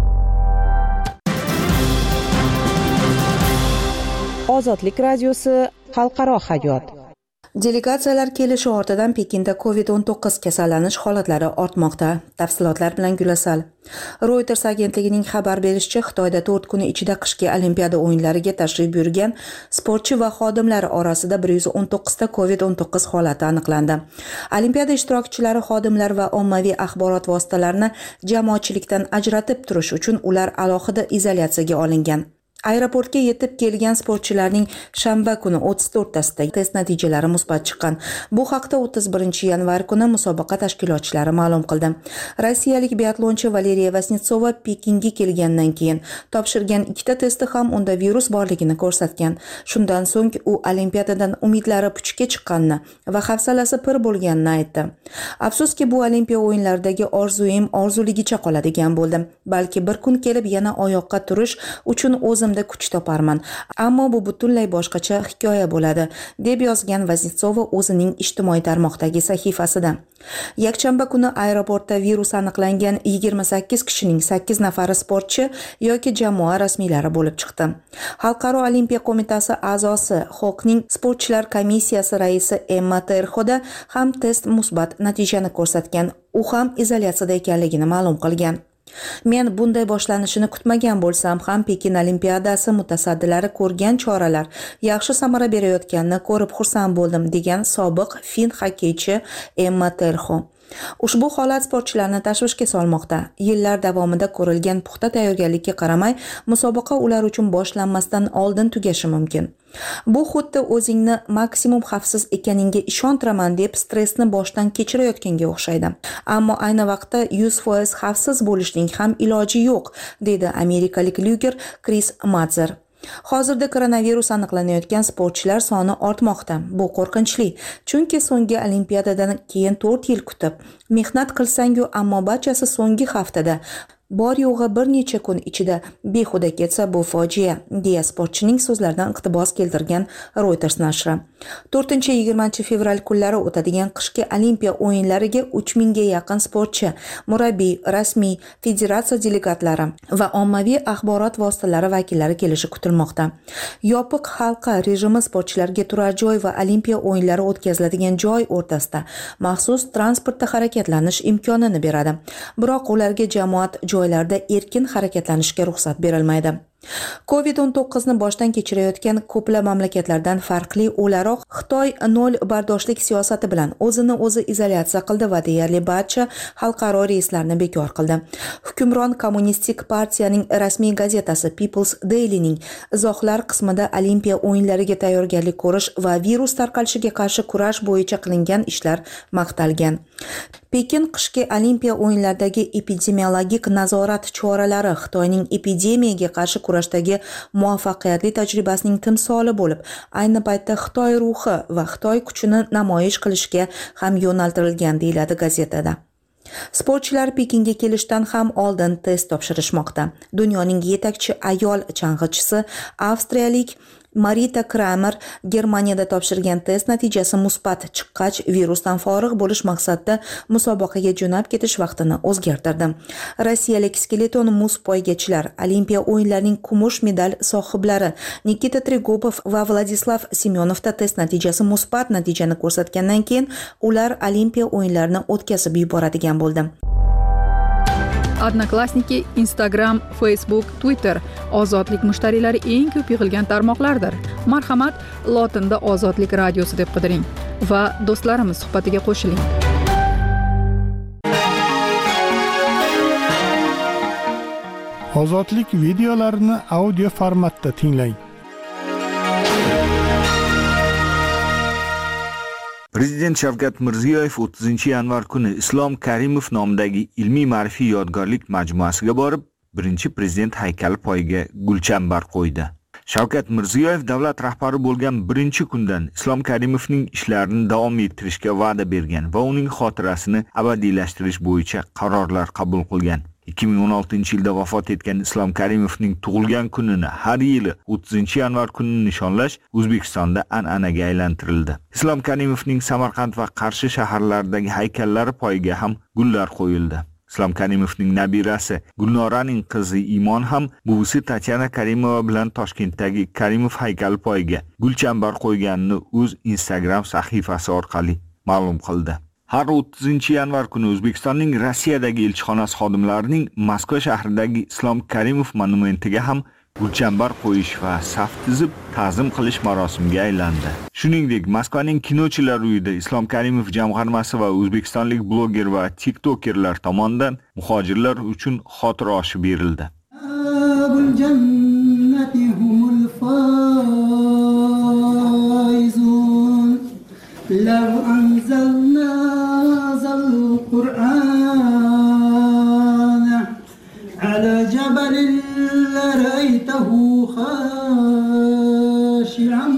Ozodlik radiosi xalqaro hayot. Delegatsiyalar kelishi ortidan Pekinda COVID-19 kasallanish holatlari ortmoqda. Tafsilotlar bilan Gulasal. Reuters agentligining xabar berishicha, Xitoyda 4 kun ichida qishki Olimpiada o'yinlariga tashrif buyurgan sportchi va xodimlar orasida 119 ta COVID-19 holati aniqlandi. Olimpiada ishtirokchilari, xodimlar va ommaviy axborot vositalarini jamoatchilikdan ajratib turish uchun ular alohida izolyatsiyaga olingan. Aeroportga yetib kelgan sportchilarning shanba kuni 34 tasida test natijalari musbat chiqqan. Bu haqda 31 yanvar kuni musobaqa tashkilotchilari ma'lum qildi. Rossiyalik biatlonchi Valeriya Vasnetsova Pekinga kelgandan keyin topshirgan 2 ta testi ham unda virus borligini ko'rsatgan. Shundan so'ng u olimpiadadan umidlari puchga chiqqanini va hafsalasi pir bo'lganini aytdi. Afsuski, bu olimpiya o'yinlaridagi orzuim orzuligicha qoladigan bo'ldi. Balki bir kun kelib yana oyoqqa turish uchun o'zimda kuch toparman, ammo bu butunlay boshqacha hikoya bo'ladi, deb yozgan Vaznetsova o'zining ijtimoiy tarmoqdagi sahifasida. Yakshanba kuni aeroportda virus aniqlangan 28 kishining 8 nafari sportchi yoki jamoa rasmiylari bo'lib chiqdi. Xalqaro olimpiya qo'mitasi a'zosi, Hokning sportchilar komissiyasi raisi Emma Terxoda ham test musbat natijani ko'rsatgan. U ham izolyatsiyada ekanligini ma'lum qilgan. Men bunday boshlanishini kutmagan bo'lsam ham Pekin Olimpiadasi mutasaddilari ko'rgan choralar yaxshi samara berayotganini ko'rib xursand bo'ldim, degan sobiq fin xokkeychi Emma Terxo. Ushbu holat sportchilarni tashvishga solmoqda. Yillar davomida ko'rilgan puxta tayyorgarlikka qaramay, musobaqa ular uchun boshlanmasdan oldin tugashi mumkin. Bu xuddi o'zingni maksimum xavfsiz ekaningga ishontiraman deb stressni boshdan kechirayotganga o'xshaydi. Ammo ayni vaqtda 100% xavfsiz bo'lishning ham iloji yo'q, dedi amerikalik lyuger Chris Matzer. Hozirda koronavirus aniqlanayotgan sportchilar soni ortmoqda. Bu qo'rqinchli, chunki so'nggi olimpiadadan keyin 4 yil kutib, mehnat qilsang-ku, ammo barchasi so'nggi haftada bor yo'g'i bir necha kun ichida behuda ketsa bu fojia, deya sportchining so'zlaridan iqtibos keltirgan Reuters nashri. 4-20 fevral kunlari o'tadigan qishki Olimpiya o'yinlariga 3000 ga yaqin sportchi, murabbiy, rasmiy, federatsiya delegatlari va ommaviy axborot vositalari vakillari kelishi kutilmoqda. Yopiq halqa rejimi sportchilarga turar joy va Olimpiya o'yinlari o'tkaziladigan joy o'rtasida maxsus transportda harakatlanish imkonini beradi. Biroq ularga jamoat joylarda erkin harakatlanishga ruxsat berilmaydi. COVID-19 ni boshdan kechirayotgan ko'plab mamlakatlardan farqli o'laroq Xitoy nol bardoshlik siyosati bilan o'zini o'zi izolyatsiya qildi va deyarli barcha xalqaro reyslarni bekor qildi. Hukmron kommunistik partiyaning rasmiy gazetasi People's Daily'ning izohlar qismida Olimpiya o'yinlariga tayyorgarlik ko'rish va virus tarqalishiga qarshi kurash bo'yicha qilingan ishlar maqtalgan. Pekin qishki Olimpiya o'yinlaridagi epidemiologik nazorat choralari Xitoyning epidemiyaga qarshi kurashdagi muvaffaqiyatli tajribasining timsoli bo'lib, ayni paytda Xitoy ruhi va Xitoy kuchini namoyish qilishga ham yo'naltirilgan deyiladi gazetada. Sportchilar Pekinga kelishdan ham oldin test topshirishmoqda. Dunyoning yetakchi ayol chang'ichisi avstriyalik Marita Kramer Germaniyada topshirgan test natijasi musbat chiqqach, virusdan forig' bo'lish maqsadida musobaqaga jo'nab ketish vaqtini o'zgartirdi. Rossiyalik skeleton muz poygachilar Olimpiya o'yinlarining kumush medal sohiblari Nikita Trigopov va Vladislav Semyonovda test natijasi musbat natijani ko'rsatgandan keyin ular Olimpiya o'yinlarini o'tkazib yuboradigan bo'ldi. Odnoklassniki, Instagram, Facebook, Twitter ozodlik mushtariylari eng ko'p yig'ilgan tarmoqlardir. Marhamat, lotinda Ozodlik radiosi deb qidiring va do'stlarimiz suhbatiga qo'shiling. Ozodlik videolarini audio formatda tinglang. Prezident Shavkat Mirziyoyev 30-yanvar kuni Islom Karimov nomidagi ilmiy-ma'rifiy yodgorlik majmuasiga borib, birinchi prezident haykali poyiga gulchambar qo'ydi. Shavkat Mirziyoyev davlat rahbari bo'lgan birinchi kundan Islom Karimovning ishlarini davom ettirishga va'da bergan va uning xotirasini abadiylashtirish bo'yicha qarorlar qabul qilgan. 2016-yilda vafot etgan Islom Karimovning tug'ilgan kunini har yili 30-yanvar kunini nishonlash O'zbekistonda an'anaga aylantirildi. Islom Karimovning Samarqand va Qarshi shaharlaridagi haykallari poyiga ham gullar qo'yildi. Islom Karimovning nabirasi Gulnoraning qizi Imon ham buvisi Tatyana Karimova bilan Toshkentdagi Karimov haykali poyiga gulchambar qo'yganini o'z Instagram sahifasi orqali ma'lum qildi. Har 30-yanvar kuni O'zbekistonning Rossiyadagi elchixonasi xodimlarining Moskva shahridagi Islom Karimov monumentiga ham gulchambar qo'yish va saf tizib ta'zim qilish marosimiga aylandi. Shuningdek, Moskvaning Kinochilar uyida Islom Karimov jamg'armasi va o'zbekistonlik bloger va tiktokerlar tomonidan muhojirlar uchun xotira oshi berildi. لو أنزلنا هذا القرآن على جبل لرأيته خاشعا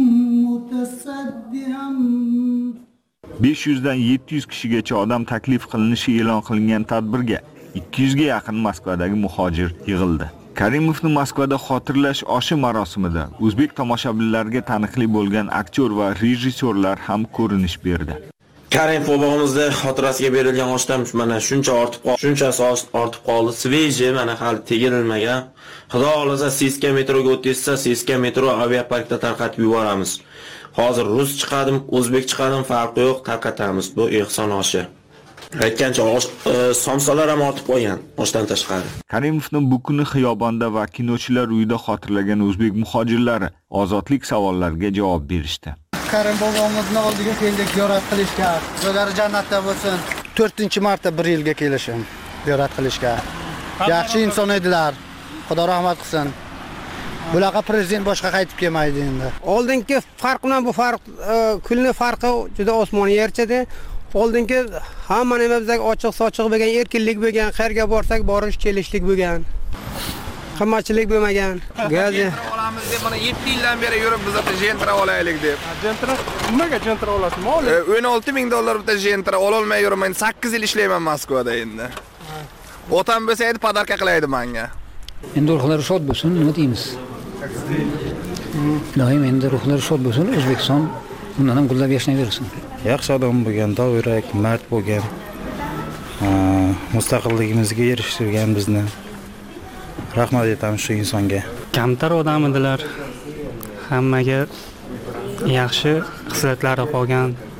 متصدعا 500 dan 700 kishigacha odam taklif qilinishi e'lon qilingan tadbirga 200 ga yaqin Moskvadagi muhojir yig'ildi. Karimovni Moskvada xotirlash oshi marosimida o'zbek tomoshabinlariga taniqli bo'lgan aktyor va rejissyorlar ham ko'rinish berdi. Karimov bobomizning xotirasiga berilgan oshdan mana shunchasi ortib qoldi. Sveji mana hali tegirilmagan. Xudo xolasa Siska metroga o'tsa, Siska metro aviaparkda tarqatib yuboramiz. Hozir rus chiqadim, o'zbek chiqadim, farqi yo'q, tarqatamiz. Bu ehson oshi. Aytgancha somsalar ham ortib qo'ygan oshdan tashqari. Karimovni bu kuni xiyobonda va Kinochilar uyida xotirlagan o'zbek muhojirlari ozodlik savollariga javob berishdi. Karim bobomizni oldiga keldik ziyorat qilishga. Joylari jannatda bo'lsin. 4-marta bir yilga kelishim ziyorat qilishga. Yaxshi inson edilar. Xudo rahmat qilsin. Bunaqa prezident boshqa qaytib kelmaydi endi. Oldingi farq bilan bu farq kunli farqi juda osmon yerchada. Oldingi hamma nima bizga ochiq-sochiq bo'lgan, erkinlik bo'lgan, qayerga borsak borish kelishlik bo'lgan. Qimmatchilik bo'lmagan. Gaz olamiz deb mana 7 yildan beri yurib biz ota jentra olaylik deb. Jentra? Nimaga jentra olasizmi? 16000 dollar bitta jentra ololmay yuraman. 8 yil ishlayman Moskvada endi. Otam bo'lsa edi podarka qilaydi menga. Endi ruhlari shod bo'lsin, nima deymiz? Doim endi ruhlari shod bo'lsin, O'zbekiston bundan ham gullab yashayversin. Yaxshi odam bo'lgan, do'rak, mard bo'lgan. Mustaqilligimizga erishtirgan bizni. Rahmat aytamiz shu insonga. Kamtar odam edilar. Hammaga yaxshi xislatlari qolgan.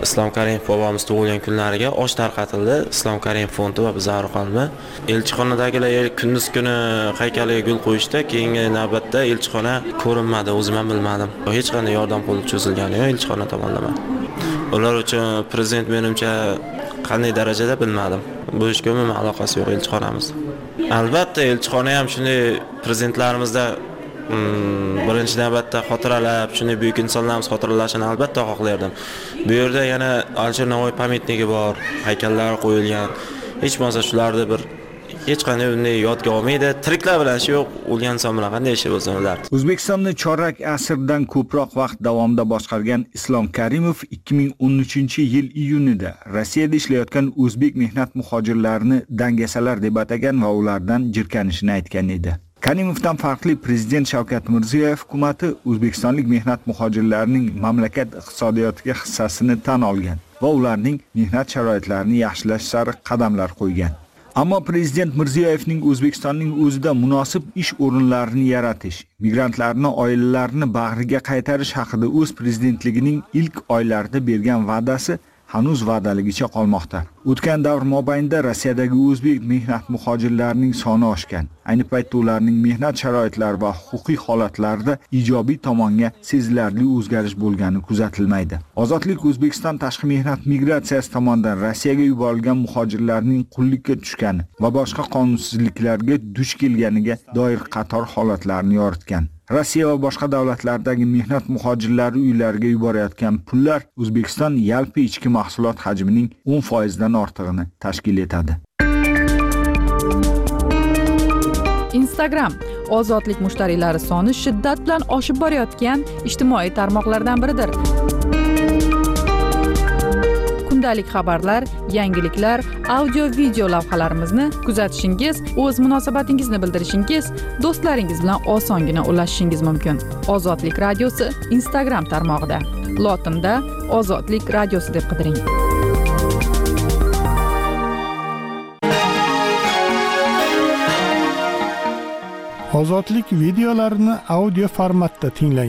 Islom Karimov bobomiz tug'ilgan kunlariga osh tarqatildi. Islom Karimov fondi va Bizarro qalbi. Elchixonadagilar kunduz kuni haykaliga gul qo'yishdi. Keyingi navbatda elchixona ko'rinmadi, o'zim ham bilmadim. Hech qanday yordam qo'li cho'zilgani yo'q elchixona tomonidan. Ular uchun prezident menimcha qanday darajada bilmadim. Bu ishga umuman aloqasi yo'q elchixonamiz. Albatta elchixona ham shunday prezidentlarimizda birinchi navbatda xotiralab, shunday buyuk insonlarimiz xotiralashini albatta xohlardim. Bu yerda yana Alisher Navoiy pamyatnigi bor, haykallari qo'yilgan. Hech bo'lmasa shularni bir hech qanday unday yodga olmaydi. Tiriklar bilan ish yo'q, o'lgan inson bilan qanday ish bo'lsin ular. O'zbekistonni chorak asrdan ko'proq vaqt davomida boshqargan Islom Karimov 2013-yil iyunida Rossiyada ishlayotgan o'zbek mehnat muhojirlarini dangasalar deb atagan va ulardan jirkanishini aytgan edi. Karimovdan farqli prezident Shavkat Mirziyoyev hukumatı o'zbekistonlik mehnat muhojirlarining mamlakat iqtisodiyotiga hissasini tan olgan va ularning mehnat sharoitlarini yaxshilash sari qadamlar qo'ygan. Ammo prezident Mirziyoyevning O'zbekistonning o'zida munosib ish o'rinlarini yaratish, migrantlarni oilalarini bag'riga qaytarish haqida o'z prezidentligining ilk oylarida bergan va'dasi hanuz va'daligicha qolmoqda. O'tgan davr mobaynida Rossiyadagi o'zbek mehnat muhojirlarining soni oshgan. Ayni paytda ularning mehnat sharoitlari va huquqiy holatlarida ijobiy tomonga sezilarli o'zgarish bo'lgani kuzatilmaydi. Ozodlik O'zbekiston tashqi mehnat migratsiyasi tomonidan Rossiyaga yuborilgan muhojirlarning qullikka tushgani va boshqa qonunsizliklarga duch kelganiga doir qator holatlarni yoritgan. Rossiya va boshqa davlatlardagi mehnat muhojirlari uylariga yuborayotgan pullar O'zbekiston yalpi ichki mahsulot hajmining 10% dan ortig'ini tashkil etadi. Instagram ozodlik mushtariylari soni shiddat bilan oshib borayotgan ijtimoiy tarmoqlardan biridir. Kundalik xabarlar, yangiliklar, audio-video lavhalarimizni kuzatishingiz, o'z munosabatingizni bildirishingiz, do'stlaringiz bilan osongina ulashishingiz mumkin. Ozodlik radiosi Instagram tarmog'ida. Lotinda Ozodlik radiosi deb qidiring. Ozodlik videolarini audio formatda tinglang.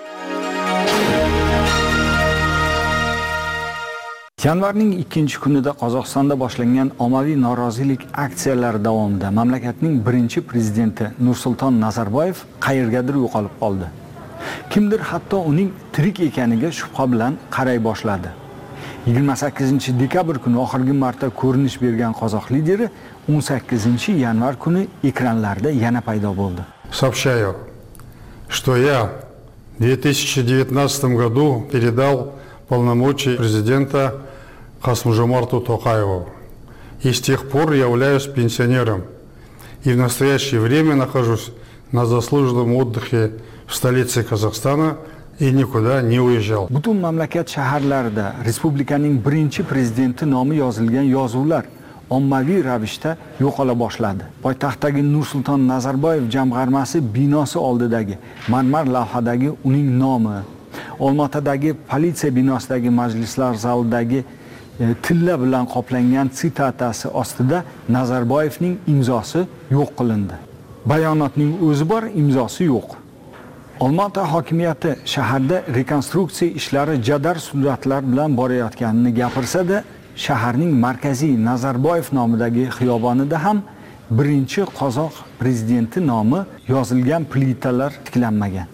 Yanvarning 2-kunida Qozog'istonda boshlangan ommaviy norozilik aksiyalari davomida mamlakatning birinchi prezidenti Nursulton Nazarboyev qayergadir yo'qolib qoldi. Kimdir hatto uning tirik ekaniga shubha bilan qaray boshladi. 28-dekabr kuni oxirgi marta ko'rinish bergan qozoq lideri 18-yanvar kuni ekranlarda yana paydo bo'ldi. Сообщаю, что я в 2019 году передал полномочия президента Касым-Жомарту Токаеву. И с тех пор являюсь пенсионером. И в настоящее время нахожусь на заслуженном отдыхе в столице Казахстана и никуда не уезжал. Butun mamlakat shaharlarida respublikaning birinchi prezidenti nomi yozilgan yozuvlar ommaviy ravishda yo'qola boshladi. Poytaxtdagi Nursulton Nazarboyev jamg'armasi binosi oldidagi marmar lavhadagi uning nomi, Olmaotadagi politsiya binosidagi majlislar zalidagi tilla bilan qoplangan sitatasi ostida Nazarboyevning imzosi yo'q qilindi. Bayonotning o'zi bor, imzosi yo'q. Olmaota hokimiyati shaharda rekonstruksiya ishlari jadal sur'atlar bilan borayotganini gapirsa-da, shaharning markaziy Nazarboyev nomidagi xiyobonida ham birinchi qozoq prezidenti nomi yozilgan plitalar tiklanmagan.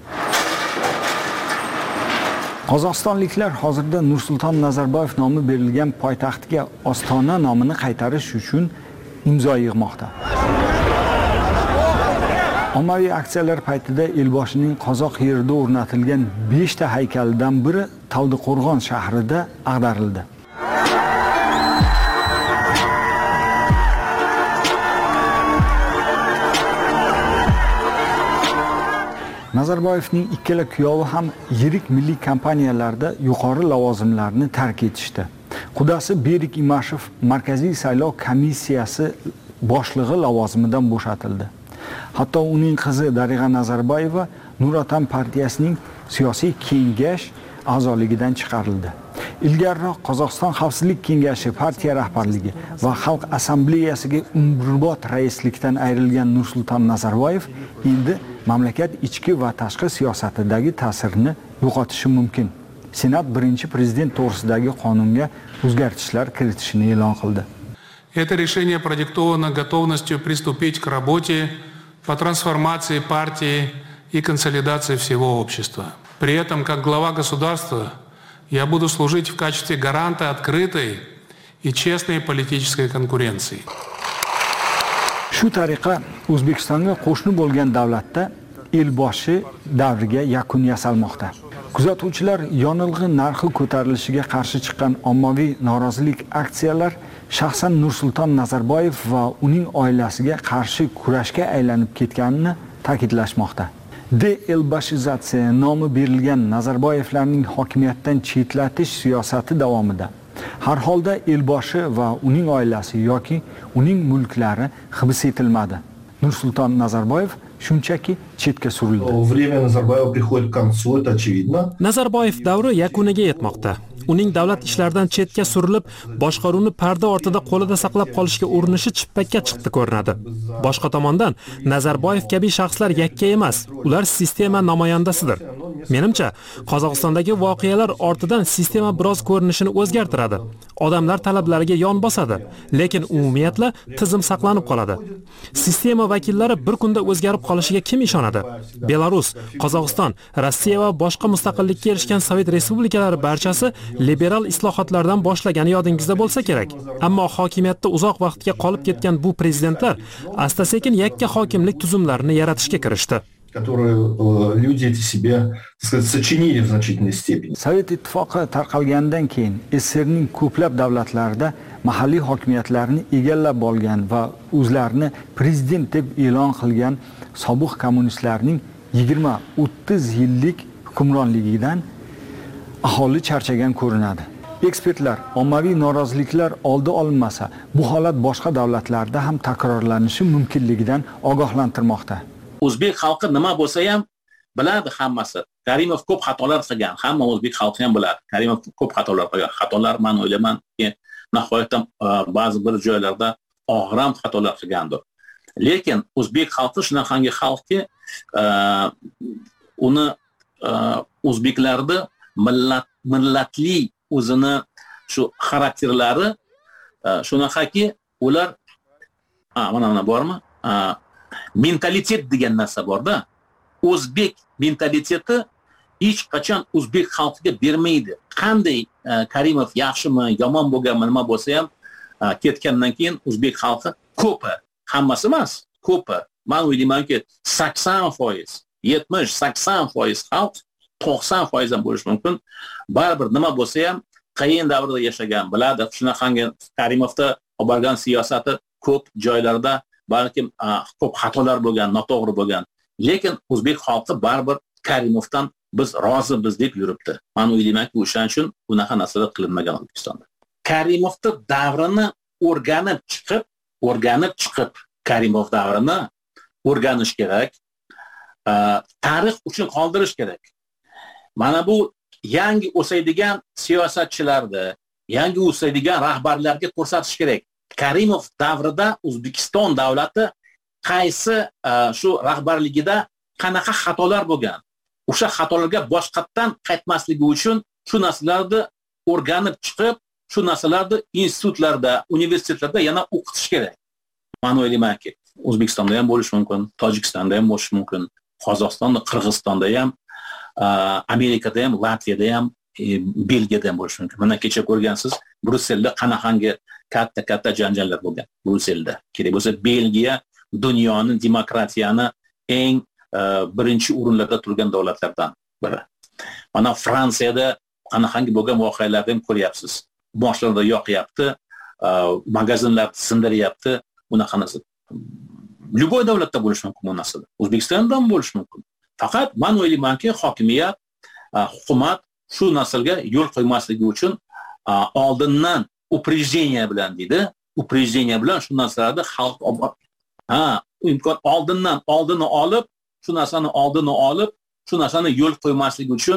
Qozog'istonliklar hozirda Nursulton Nazarboyev nomi berilgan poytaxtga Ostona nomini qaytarish uchun imzo yig'moqda. Ommaviy aksiyalar paytida Elboshining qozoq yerida o'rnatilgan 5 ta haykalidan biri Tavdiqo'rg'on shahrida ag'darildi. Nazarboyevning ikkala kuyovi ham yirik milliy kompaniyalarda yuqori lavozimlarni tark etishdi. Qudasi Berik Imashev Markaziy saylov komissiyasi boshlig'i lavozimidan bo'shatildi. Hatto uning qizi Darig'a Nazarboyeva Nur Otan partiyasining siyosiy kengash a'zoligidan chiqarildi. Ilgariroq Qozog'iston Xavfsizlik kengashi partiya rahbarligi va Xalq assambleyasiga umrbod raislikdan ayrilgan Nursulton Nazarboyev endi mamlakat ichki va tashqi siyosatidagi ta'sirini yo'qotishi mumkin. Senat birinchi prezident to'g'risidagi qonunga o'zgartishlar kiritishini e'lon qildi. Это решение продиктовано готовностью приступить к работе по трансформации партии и консолидации всего общества. При этом, как глава государства, я буду служить в качестве гаранта открытой и честной политической конкуренции. Shu tariqa O'zbekistonga qo'shni bo'lgan davlatda elboshi davriga yakun yasalmoqda. Kuzatuvchilar yonilg'i narxi ko'tarilishiga qarshi chiqqan ommaviy norozilik aksiyalar shaxsan Nursulton Nazarboyev va uning oilasiga qarshi kurashga aylanib ketganini ta'kidlashmoqda. De-elbashizatsiya nomi berilgan Nazarboyevlarning hokimiyatdan chetlatish siyosati davomida har holda elboshi va uning oilasi yoki uning mulklari hibs etilmadi. Nursulton Nazarboyev shunchaki chetga surildi. Время Назарбаева приходит к концу, это очевидно. Nazarboyev davri yakuniga yetmoqda. Uning davlat ishlaridan chetga surilib, boshqaruvni parda ortida qo'lida saqlab qolishga urinishi chippakka chiqdi ko'rinadi. Boshqa tomondan Nazarboyev kabi shaxslar yakka emas, ular sistema namoyandasidir. Menimcha, Qozog'istondagi voqealar ortidan sistema biroz ko'rinishini o'zgartiradi. Odamlar talablariga yon bosadi, lekin umumiyatla tizim saqlanib qoladi. Sistema vakillari bir kunda o'zgarib qolishiga kim ishonadi? Belarus, Qozog'iston, Rossiya va boshqa mustaqillikka erishgan Sovet respublikalari barchasi liberal islohotlardan boshlagani yodingizda bo'lsa kerak. Ammo hokimiyatda uzoq vaqtga qolib ketgan bu prezidentlar asta-sekin yakka hokimlik tuzumlarini yaratishga kirishdi. Которые люди эти себе, так сказать, сочинили в значительной степени. Sovet ittifoqi tarqalgandan keyin SSRning ko'plab davlatlarida mahalliy hokimiyatlarni egallab olgan va o'zlarini prezident deb e'lon qilgan sobiq kommunistlarning 20-30 yillik hukmronligidan aholi charchagan ko'rinadi. Ekspertlar ommaviy noroziliklar oldi olinmasa, bu holat boshqa davlatlarda ham takrorlanishi mumkinligidan ogohlantirmoqda. O'zbek xalqi nima bo'lsa ham biladi hammasi. Karimov ko'p xatolar qilgan, hamma o'zbek xalqi ham biladi. Karimov ko'p xatolar qilgan. Xatolar men o'ylaymanki, nihoyatda ba'zi bir joylarda og'ir ham xatolar qilgandir. Lekin o'zbek xalqi shunaqangi xalqki, uni o'zbeklarni millatli o'zini shu xarakterlari shunaqaki, ular mana bormi? Mentalitet degan narsa borda. O'zbek mentaliteti hech qachon o'zbek xalqiga bermaydi. Qanday Karimov yaxshimi, yomon bo'lganmi, nima bo'lsa ham ketgandan keyin o'zbek xalqi ko'pi, hammasi emas, ko'pi. Men o'ylaymanki 80%, 70-80% xalq, 90% ham bo'lishi mumkin. Baribir nima bo'lsa ham qiyin davrda yashagan, biladi. Shunaqangi Karimovda olib borgan siyosati ko'p joylarda balkim ko'p xatolar bo'lgan, noto'g'ri bo'lgan. Lekin o'zbek xalqi baribir Karimovdan biz rozimiz deb yuribdi. Men o'ylaymanki, o'shaning uchun bunaqa narsalar qilinmagan O'zbekistonda. Karimovda davrini o'rganib chiqib Karimov davrini o'rganish kerak. Tarix uchun qoldirish kerak. Mana bu yangi o'saydigan siyosatchilarni, yangi o'saydigan rahbarlarga ko'rsatish kerak. Karimov davrida O'zbekiston davlati qaysi shu rahbarligida qanaqa xatolar bo'lgan. O'sha xatolarga boshqatdan qaytmasligi uchun shu narsalarni o'rganib chiqib, shu narsalarni institutlarda, universitetlarda yana o'qitish kerak. Men o'ylaymanki, O'zbekistonda ham bo'lishi mumkin, Tojikistonda ham bo'lishi mumkin, Qozog'istonda, Qirg'izistonda ham, Amerikada ham, Latviyada ham, Belgiyada ham bo'lishi mumkin. Mana kecha ko'rgansiz, Brusselda qanaqangi katta janjallar bo'lgan. Brusselda. Kerak bo'lsa Belgiya dunyoning demokratiyani eng birinchi o'rinlarda turgan davlatlardan biri. Mana Fransiyada qanaqangi bo'lgan voqealarni ham ko'ryapsiz. Boshlarda yoqyapti, magazinlarni sindiryapti, bunaqa narsa. Любой davlatda bo'lishi mumkin bu narsa. O'zbekistonda ham bo'lishi mumkin. Faqat men o'ylaymanki, hokimiyat, hukumat shu narsaga yo'l qo'ymasligi uchun oldindan upреждение bilan deydi. Upреждение bilan shu narsalarni xalq imkon oldini olib, shu narsani shu narsani yo'l qo'ymasligi uchun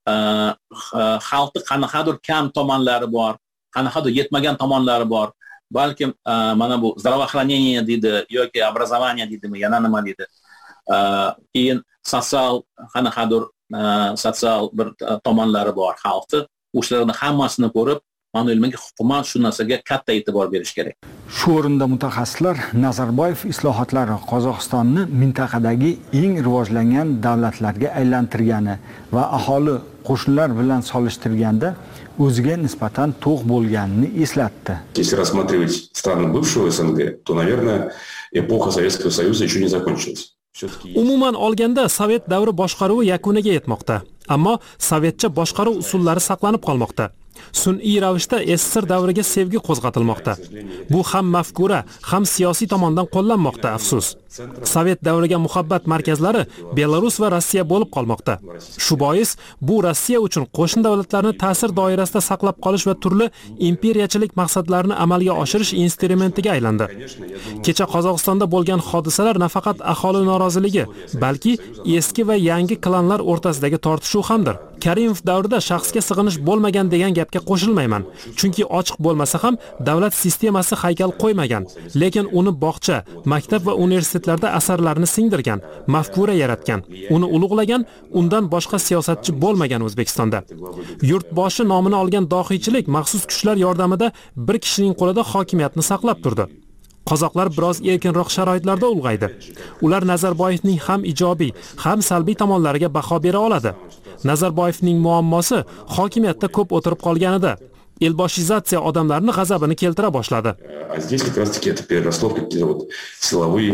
xalqning qanaqadir kam tomonlari bor, qanaqadir yetmagan tomonlari bor. Balkim mana bu здравоохранение deydi yoki образование deydimi, yana nima deydi. Keyin sotsial qanaqadir sotsial bir tomonlari bor xalqni. O'shalarning hammasini ko'rib, mana o'ylaymanki, hukumat shu narsaga katta e'tibor berish kerak. Shu o'rinda mutaxassislar Nazarboyev islohotlari Qozog'istonni mintaqadagi eng rivojlangan davlatlarga aylantirgani va aholi qo'shnilar bilan solishtirganda o'ziga nisbatan to'q bo'lganini eslatdi. Если рассматривать страны бывшего СНГ, то, наверное, эпоха Советского Союза еще не закончилась. Umuman olganda Sovet davri boshqaruvi yakuniga yetmoqda, ammo sovetcha boshqaruv usullari saqlanib qolmoqda. Sun'iy ravishda SSR davriga sevgi qo'zg'atilmoqda. Bu ham mafkura, ham siyosiy tomondan qo'llanmoqda, afsus. Sovet davriga muhabbat markazlari Belarus va Rossiya bo'lib qolmoqda. Shu bois bu Rossiya uchun qo'shni davlatlarni ta'sir doirasida saqlab qolish va turli imperiyachilik maqsadlarini amalga oshirish instrumentiga aylandi. Kecha Qozog'istonda bo'lgan hodisalar nafaqat aholi noroziligi, balki eski va yangi klanlar o'rtasidagi tortishuv hamdir. Karimov davrida shaxsga sig'inish bo'lmagan degan gapga qo'shilmayman. Chunki ochiq bo'lmasa ham davlat sistemasi haykal qo'ymagan, lekin uni bog'cha, maktab va universitetlarda asarlarini singdirgan, mafkura yaratgan, uni ulug'lagan, undan boshqa siyosatchi bo'lmagan O'zbekistonda. Yurtboshi nomini olgan dohiychilik maxsus kuchlar yordamida bir kishining qo'lida hokimiyatni saqlab turdi. Qozoqlar biroz erkinroq sharoitlarda ulg'aydi. Ular Nazarboyevning ham ijobiy, ham salbiy tomonlariga baho bera oladi. Nazarboyevning muammosi hokimiyatda ko'p o'tirib qolganida. Elboshizatsiya odamlarning g'azabini keltira boshladi. А здесь как раз-таки это переросло в какие-то вот силовые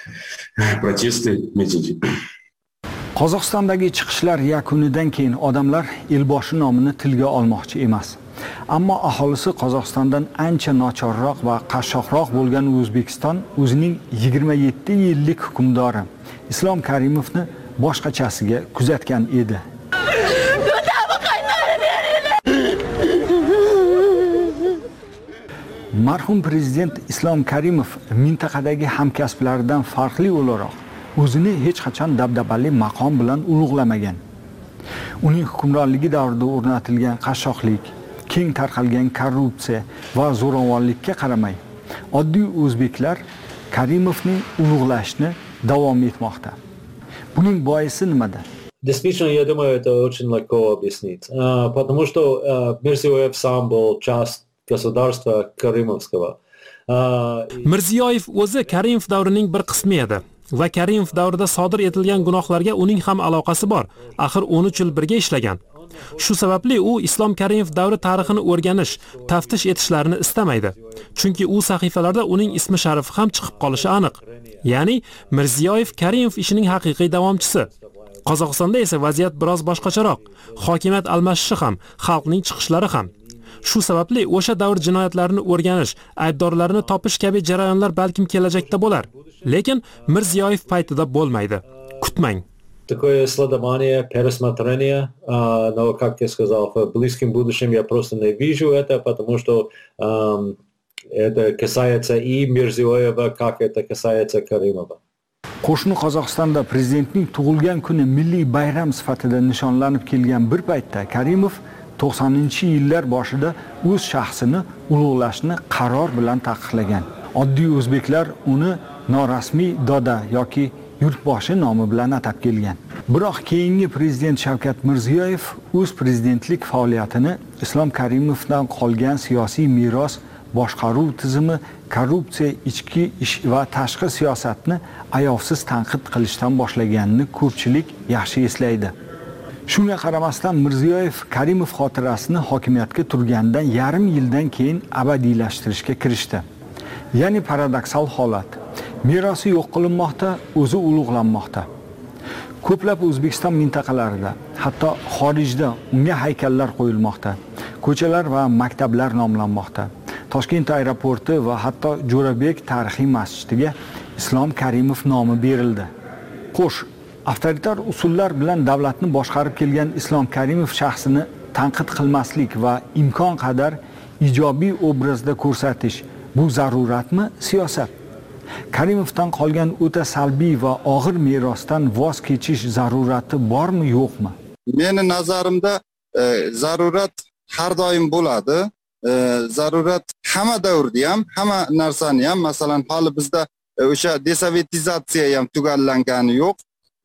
протесты, митинги. Qozog'istondagi chiqishlar yakunidan keyin odamlar Elboshi nomini tilga olmoqchi emas. Ammo aholisi Qozog'istondan ancha nochorroq va qashshoqroq bo'lgan O'zbekiston o'zining 27 yillik hukmdori Islom Karimovni boshqachasiga kuzatgan edi. Marhum prezident Islom Karimov mintaqadagi hamkasblaridan farqli o'laroq o'zini hech qachon dabdabali maqom bilan ulug'lamagan. Uning hukmronligi davrida o'rnatilgan qashshoqlik, keng tarqalgan korrupsiya va zo'ravonlikka qaramay, oddiy o'zbeklar Karimovni ulug'lashni davom etmoqda. Buning boisi nimada? Действительно, я думаю, это очень легко объяснить. Потому что Mirziyoyev сам был часть государства Karimовского. Mirziyoyev o'zi Karimov davrining bir qismi edi va Karimov davrida sodir etilgan gunohlarga uning ham aloqasi bor. Axir 13 yil birga ishlagan. Shu sababli u Islom Karimov davri tarixini o'rganish, taftish etishlarini istamaydi. Chunki u sahifalarda uning ismi sharifi ham chiqib qolishi aniq. Ya'ni Mirziyoyev Karimov ishining haqiqiy davomchisi. Qozog'istonda esa vaziyat biroz boshqacharoq. Hokimiyat almashishi ham, xalqning chiqishlari ham. Shu sababli o'sha davr jinoyatlarini o'rganish, aybdorlarni topish kabi jarayonlar balkim kelajakda bo'lar. Lekin Mirziyoyev paytida bo'lmaydi. Kutmang. Такое исследование, пересмотрение, но, как я сказал, в близком будущем я просто не вижу это, потому что это касается и Mirziyoyeva, как это касается Karimova. Qo'shni Qozog'istonda prezidentning tug'ilgan kuni milliy bayram sifatida nishonlanib kelgan bir paytda Karimov 90-yillar boshida o'z shaxsini ulug'lashni qaror bilan taqiqlagan. Oddiy o'zbeklar uni norasmiy doda yoki yurtboshi nomi bilan atab kelgan. Biroq keyingi prezident Shavkat Mirziyoyev o'z prezidentlik faoliyatini Islom Karimovdan qolgan siyosiy meros, boshqaruv tizimi, korrupsiya, ichki ish va tashqi siyosatni ayovsiz tanqid qilishdan boshlaganini ko'pchilik yaxshi eslaydi. Shunga qaramasdan Mirziyoyev Karimov xotirasini hokimiyatga turgandan yarim yildan keyin abadiylashtirishga kirishdi. Ya'ni paradoksal holat. Merosi yo'q qilinmoqda, o'zi ulug'lanmoqda. Ko'plab O'zbekiston mintaqalarida, hatto xorijda unga haykallar qo'yilmoqda. Ko'chalar va maktablar nomlanmoqda. Toshkent aeroporti va hatto Jo'rabek tarixiy masjidiga Islom Karimov nomi berildi. Xo'sh, avtoritar usullar bilan davlatni boshqarib kelgan Islom Karimov shaxsini tanqid qilmaslik va imkon qadar ijobiy obrazda ko'rsatish bu zaruratmi, siyosat? Karimovdan qolgan o'ta salbiy va og'ir merosdan voz kechish zarurati bormi, yo'qmi? Meni nazarimda zarurat har doim bo'ladi. Zarurat hamma davrda ham, hamma narsani ham, masalan, hali bizda o'sha desovetizatsiya ham tugallangani yo'q.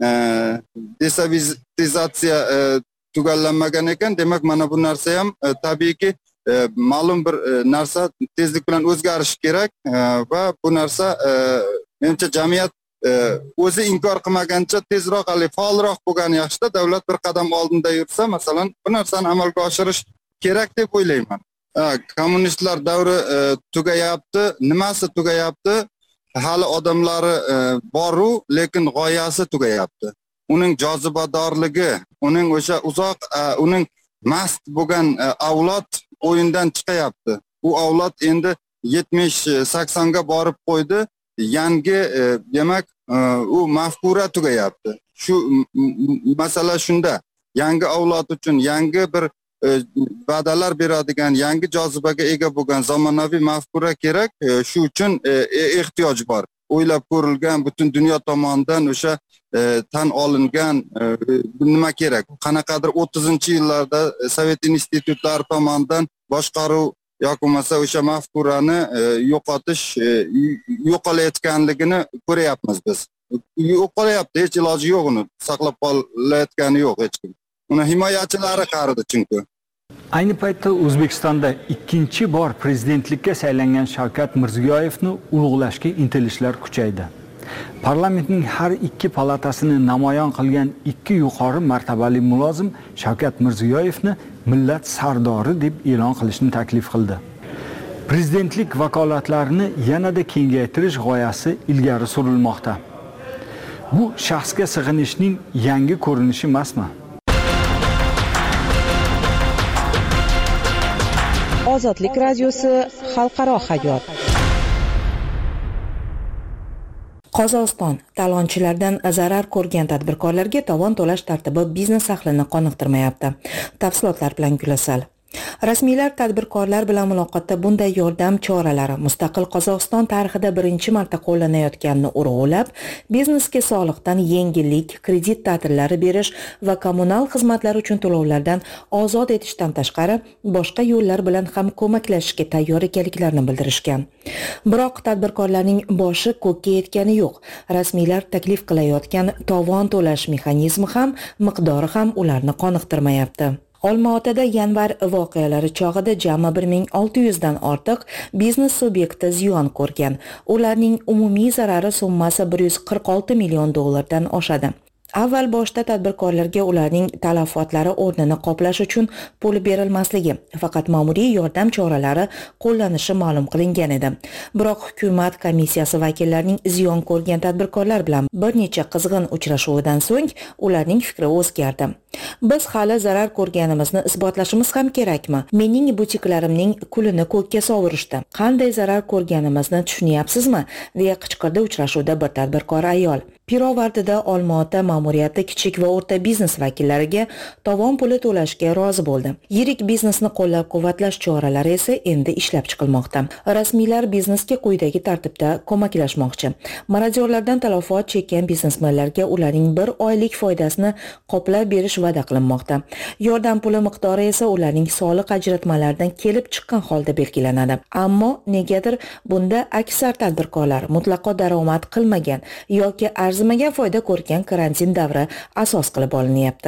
desovetizatsiya tugallanmagan ekan. Demak, mana bu narsa ham tabiiyki ma'lum bir narsa tezlik bilan o'zgarishi kerak va bu narsa menimcha jamiyat o'zi inkor qilmagancha tezroq faolroq bo'lgani yaxshida. Davlat bir qadam oldinda yursa, masalan, bu narsani amalga oshirish kerak deb o'ylayman. Kommunistlar davri tugayapti. Nimasi tugayapti? Hali odamlari boru, lekin g'oyasi tugayapti. Uning jozibadorligi, uning o'sha uzoq, uning mast bo'lgan avlod o'yindan chiqayapti. Bu avlod endi 70-80 ga borib qo'ydi. Yangi demak u mafkura tugayapti. Shu masala shunda. Yangi avlod uchun yangi bir va'dalar beradigan, yangi jozibaga ega bo'lgan zamonaviy mafkura kerak. Shu uchun ehtiyoj bor. O'ylab ko'rilgan, butun dunyo tomonidan o'sha tan olingan nima kerak? Qanaqadir 30-yillarda Sovet institutlari tomonidan boshqaruv yoki bo'lmasa o'sha mafkurani yo'qotish, yo'qolayotganligini ko'ryapmiz biz. Yo'qolayapti, hech iloji yo'q uni saqlab qolayotgani yo'q hech kim. Uni himoyachilari qaridi chunki. Ayni paytda O'zbekistonda ikkinchi bor prezidentlikka saylangan Shavkat Mirziyoyevni ulug'lashga intilishlar kuchaydi. Parlamentning har ikki palatasini namoyon qilgan ikki yuqori martabali mulozim Shavkat Mirziyoyevni millat sardori deb e'lon qilishni taklif qildi. Prezidentlik vakolatlarini yanada kengaytirish g'oyasi ilgari surilmoqda. Bu shaxsga sig'inishning yangi ko'rinishi emasmi? Ozodlik radiosi xalqaro hayot. Qozog'iston talonchilardan zarar ko'rgan tadbirkorlarga tovon to'lash tartibi biznes ahlini qoniqtirmayapti. Tafsilotlar bilan Gulasal. Rasmiylar tadbirkorlar bilan muloqotda bunday yordam choralari mustaqil Qozog'iston tarixida birinchi marta qo'llanayotganini urg'ulab, biznesga soliqdan yengillik, kredit ta'tillari berish va kommunal xizmatlar uchun to'lovlardan ozod etishdan tashqari boshqa yo'llar bilan ham ko'maklashishga tayyor ekanliklarini bildirishgan. Biroq tadbirkorlarning boshi ko'kka yetgani yo'q. Rasmiylar taklif qilayotgan tovon to'lash mexanizmi ham, miqdori ham ularni qoniqtirmayapti. Olmaotada yanvar voqealari chog'ida jami 1600 dan ortiq biznes subyekti ziyon ko'rgan. Ularning umumiy zarari summasi 146 million dollardan oshadi. Avval boshda tadbirkorlarga ularning talafotlari o'rnini qoplash uchun pul berilmasligi, faqat ma'muriy yordam choralari qo'llanishi ma'lum qilingan edi. Biroq hukumat komissiyasi vakillarining ziyon ko'rgan tadbirkorlar bilan bir necha qizg'in uchrashuvidan so'ng ularning fikri o'zgardi. Biz hali zarar ko'rganimizni isbotlashimiz ham kerakmi? Mening butiklarimning kulini ko'kka sovurishdi. Qanday zarar ko'rganimizni tushunyapsizmi? deya qichqirdi uchrashuvda bir tadbirkor ayol. Pirovardida Olmaota ma'muriyati kichik va o'rta biznes vakillariga tovon puli to'lashga rozi bo'ldi. Yirik biznesni qo'llab-quvvatlash choralari esa endi ishlab chiqilmoqda. Rasmiylar biznesga quyidagi tartibda ko'maklashmoqchi. Marodyorlardan talafot chekkan biznesmenlarga ularning bir oylik foydasini qoplab berish va'da qilinmoqda. Yordam puli miqdori esa ularning soliq ajratmalaridan kelib chiqqan holda belgilanadi. Ammo negadir bunda aksar tadbirkorlar mutlaqo daromad qilmagan yoki arzimagan foyda ko'rgan karantin davri asos qilib olinyapti.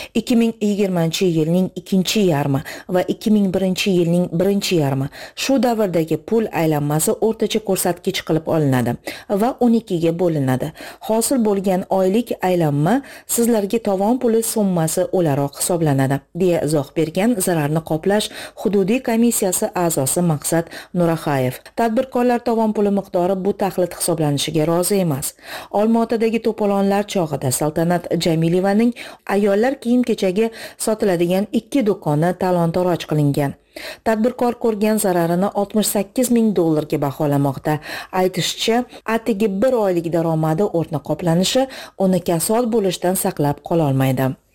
2020-yilning ikkinchi yarmi va 2001-yilning birinchi yarmi shu davrdagi pul aylanmasi o'rtacha ko'rsatkich qilib olinadi va 12 ga bo'linadi. Hosil bo'lgan oylik aylanma sizlarga tovon puli summasi o'laroq hisoblanadi, deya izoh bergan zararni qoplash hududiy komissiyasi a'zosi Maqsad Nuraxayev. Tadbirkorlar tovon puli miqdori bu taxlit hisoblanishiga rozi emas. Olmaotadagi to'polonlar chog'ida Saltanat Jamilevaning ayollar kiyim-kechagi sotiladigan 2 do'koni talon-toroj qilingan. Tadbirkor ko'rgan zararini 68 ming dollarga baholamoqda. Aytishicha, atigi bir oylik daromadi o'rni qoplanishi uni kasod bo'lishdan saqlab qola olmaydi.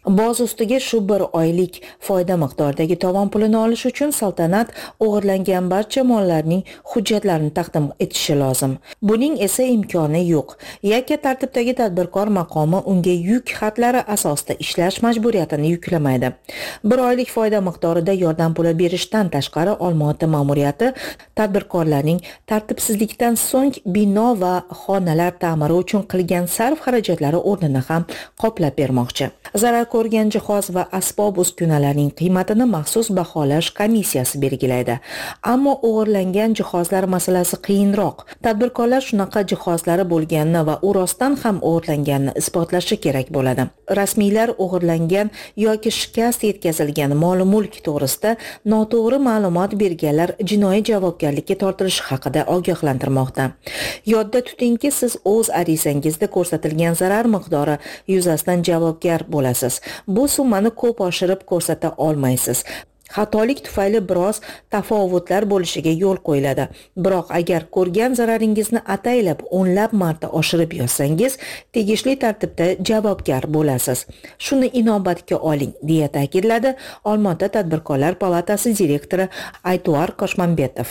Boz ustiga shu bir oylik foyda miqdoridagi tovon pulini olish uchun saltanat o'g'irlangan barcha mollarning hujjatlarini taqdim etishi lozim. Buning esa imkoni yo'q. Yakka tartibdagi tadbirkor maqomi unga yuk xatlari asosida ishlash majburiyatini yuklamaydi. Bir oylik foyda miqdorida yordam puli berishdan tashqari Olmaota ma'muriyati tadbirkorlarning tartibsizlikdan so'ng bino va xonalar ta'miri uchun qilgan sarf xarajatlari o'rnini ham qoplab bermoqchi. Zarar ko'rgan jihoz va asbob uskunalarning qiymatini maxsus baholash komissiyasi belgilaydi. Ammo o'g'irlangan jihozlar masalasi qiyinroq. Tadbirkorlar shunaqa jihozlari bo'lganini va u rostdan ham o'g'irlanganini isbotlashi kerak bo'ladi. Rasmiylar o'g'irlangan yoki shikast yetkazilgan mol-mulk to'g'risida noto'g'ri ma'lumot berganlar jinoiy javobgarlikka tortilishi haqida ogohlantirmoqda. Yodda tutingki, siz o'z arizangizda ko'rsatilgan zarar miqdori yuzasidan javobgar bo'lasiz. Bu summani ko'p oshirib ko'rsata olmaysiz. Xatolik tufayli biroz tafovutlar bo'lishiga yo'l qo'yiladi. Biroq agar ko'rgan zararingizni ataylab o'nlab marta oshirib yozsangiz, tegishli tartibda javobgar bo'lasiz. Shuni inobatga oling, deya ta'kidladi Olmaota Tadbirkorlar palatasi direktori Aytuar Qoshmanbetov.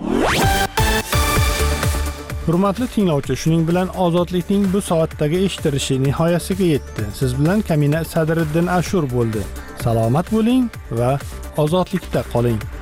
Hurmatli tinglovchi, shuning bilan ozodlikning bu soatdagi eshittirishi nihoyasiga yetdi. Siz bilan Kamina Sadriddin Ashur bo'ldi. Salomat bo'ling va ozodlikda qoling.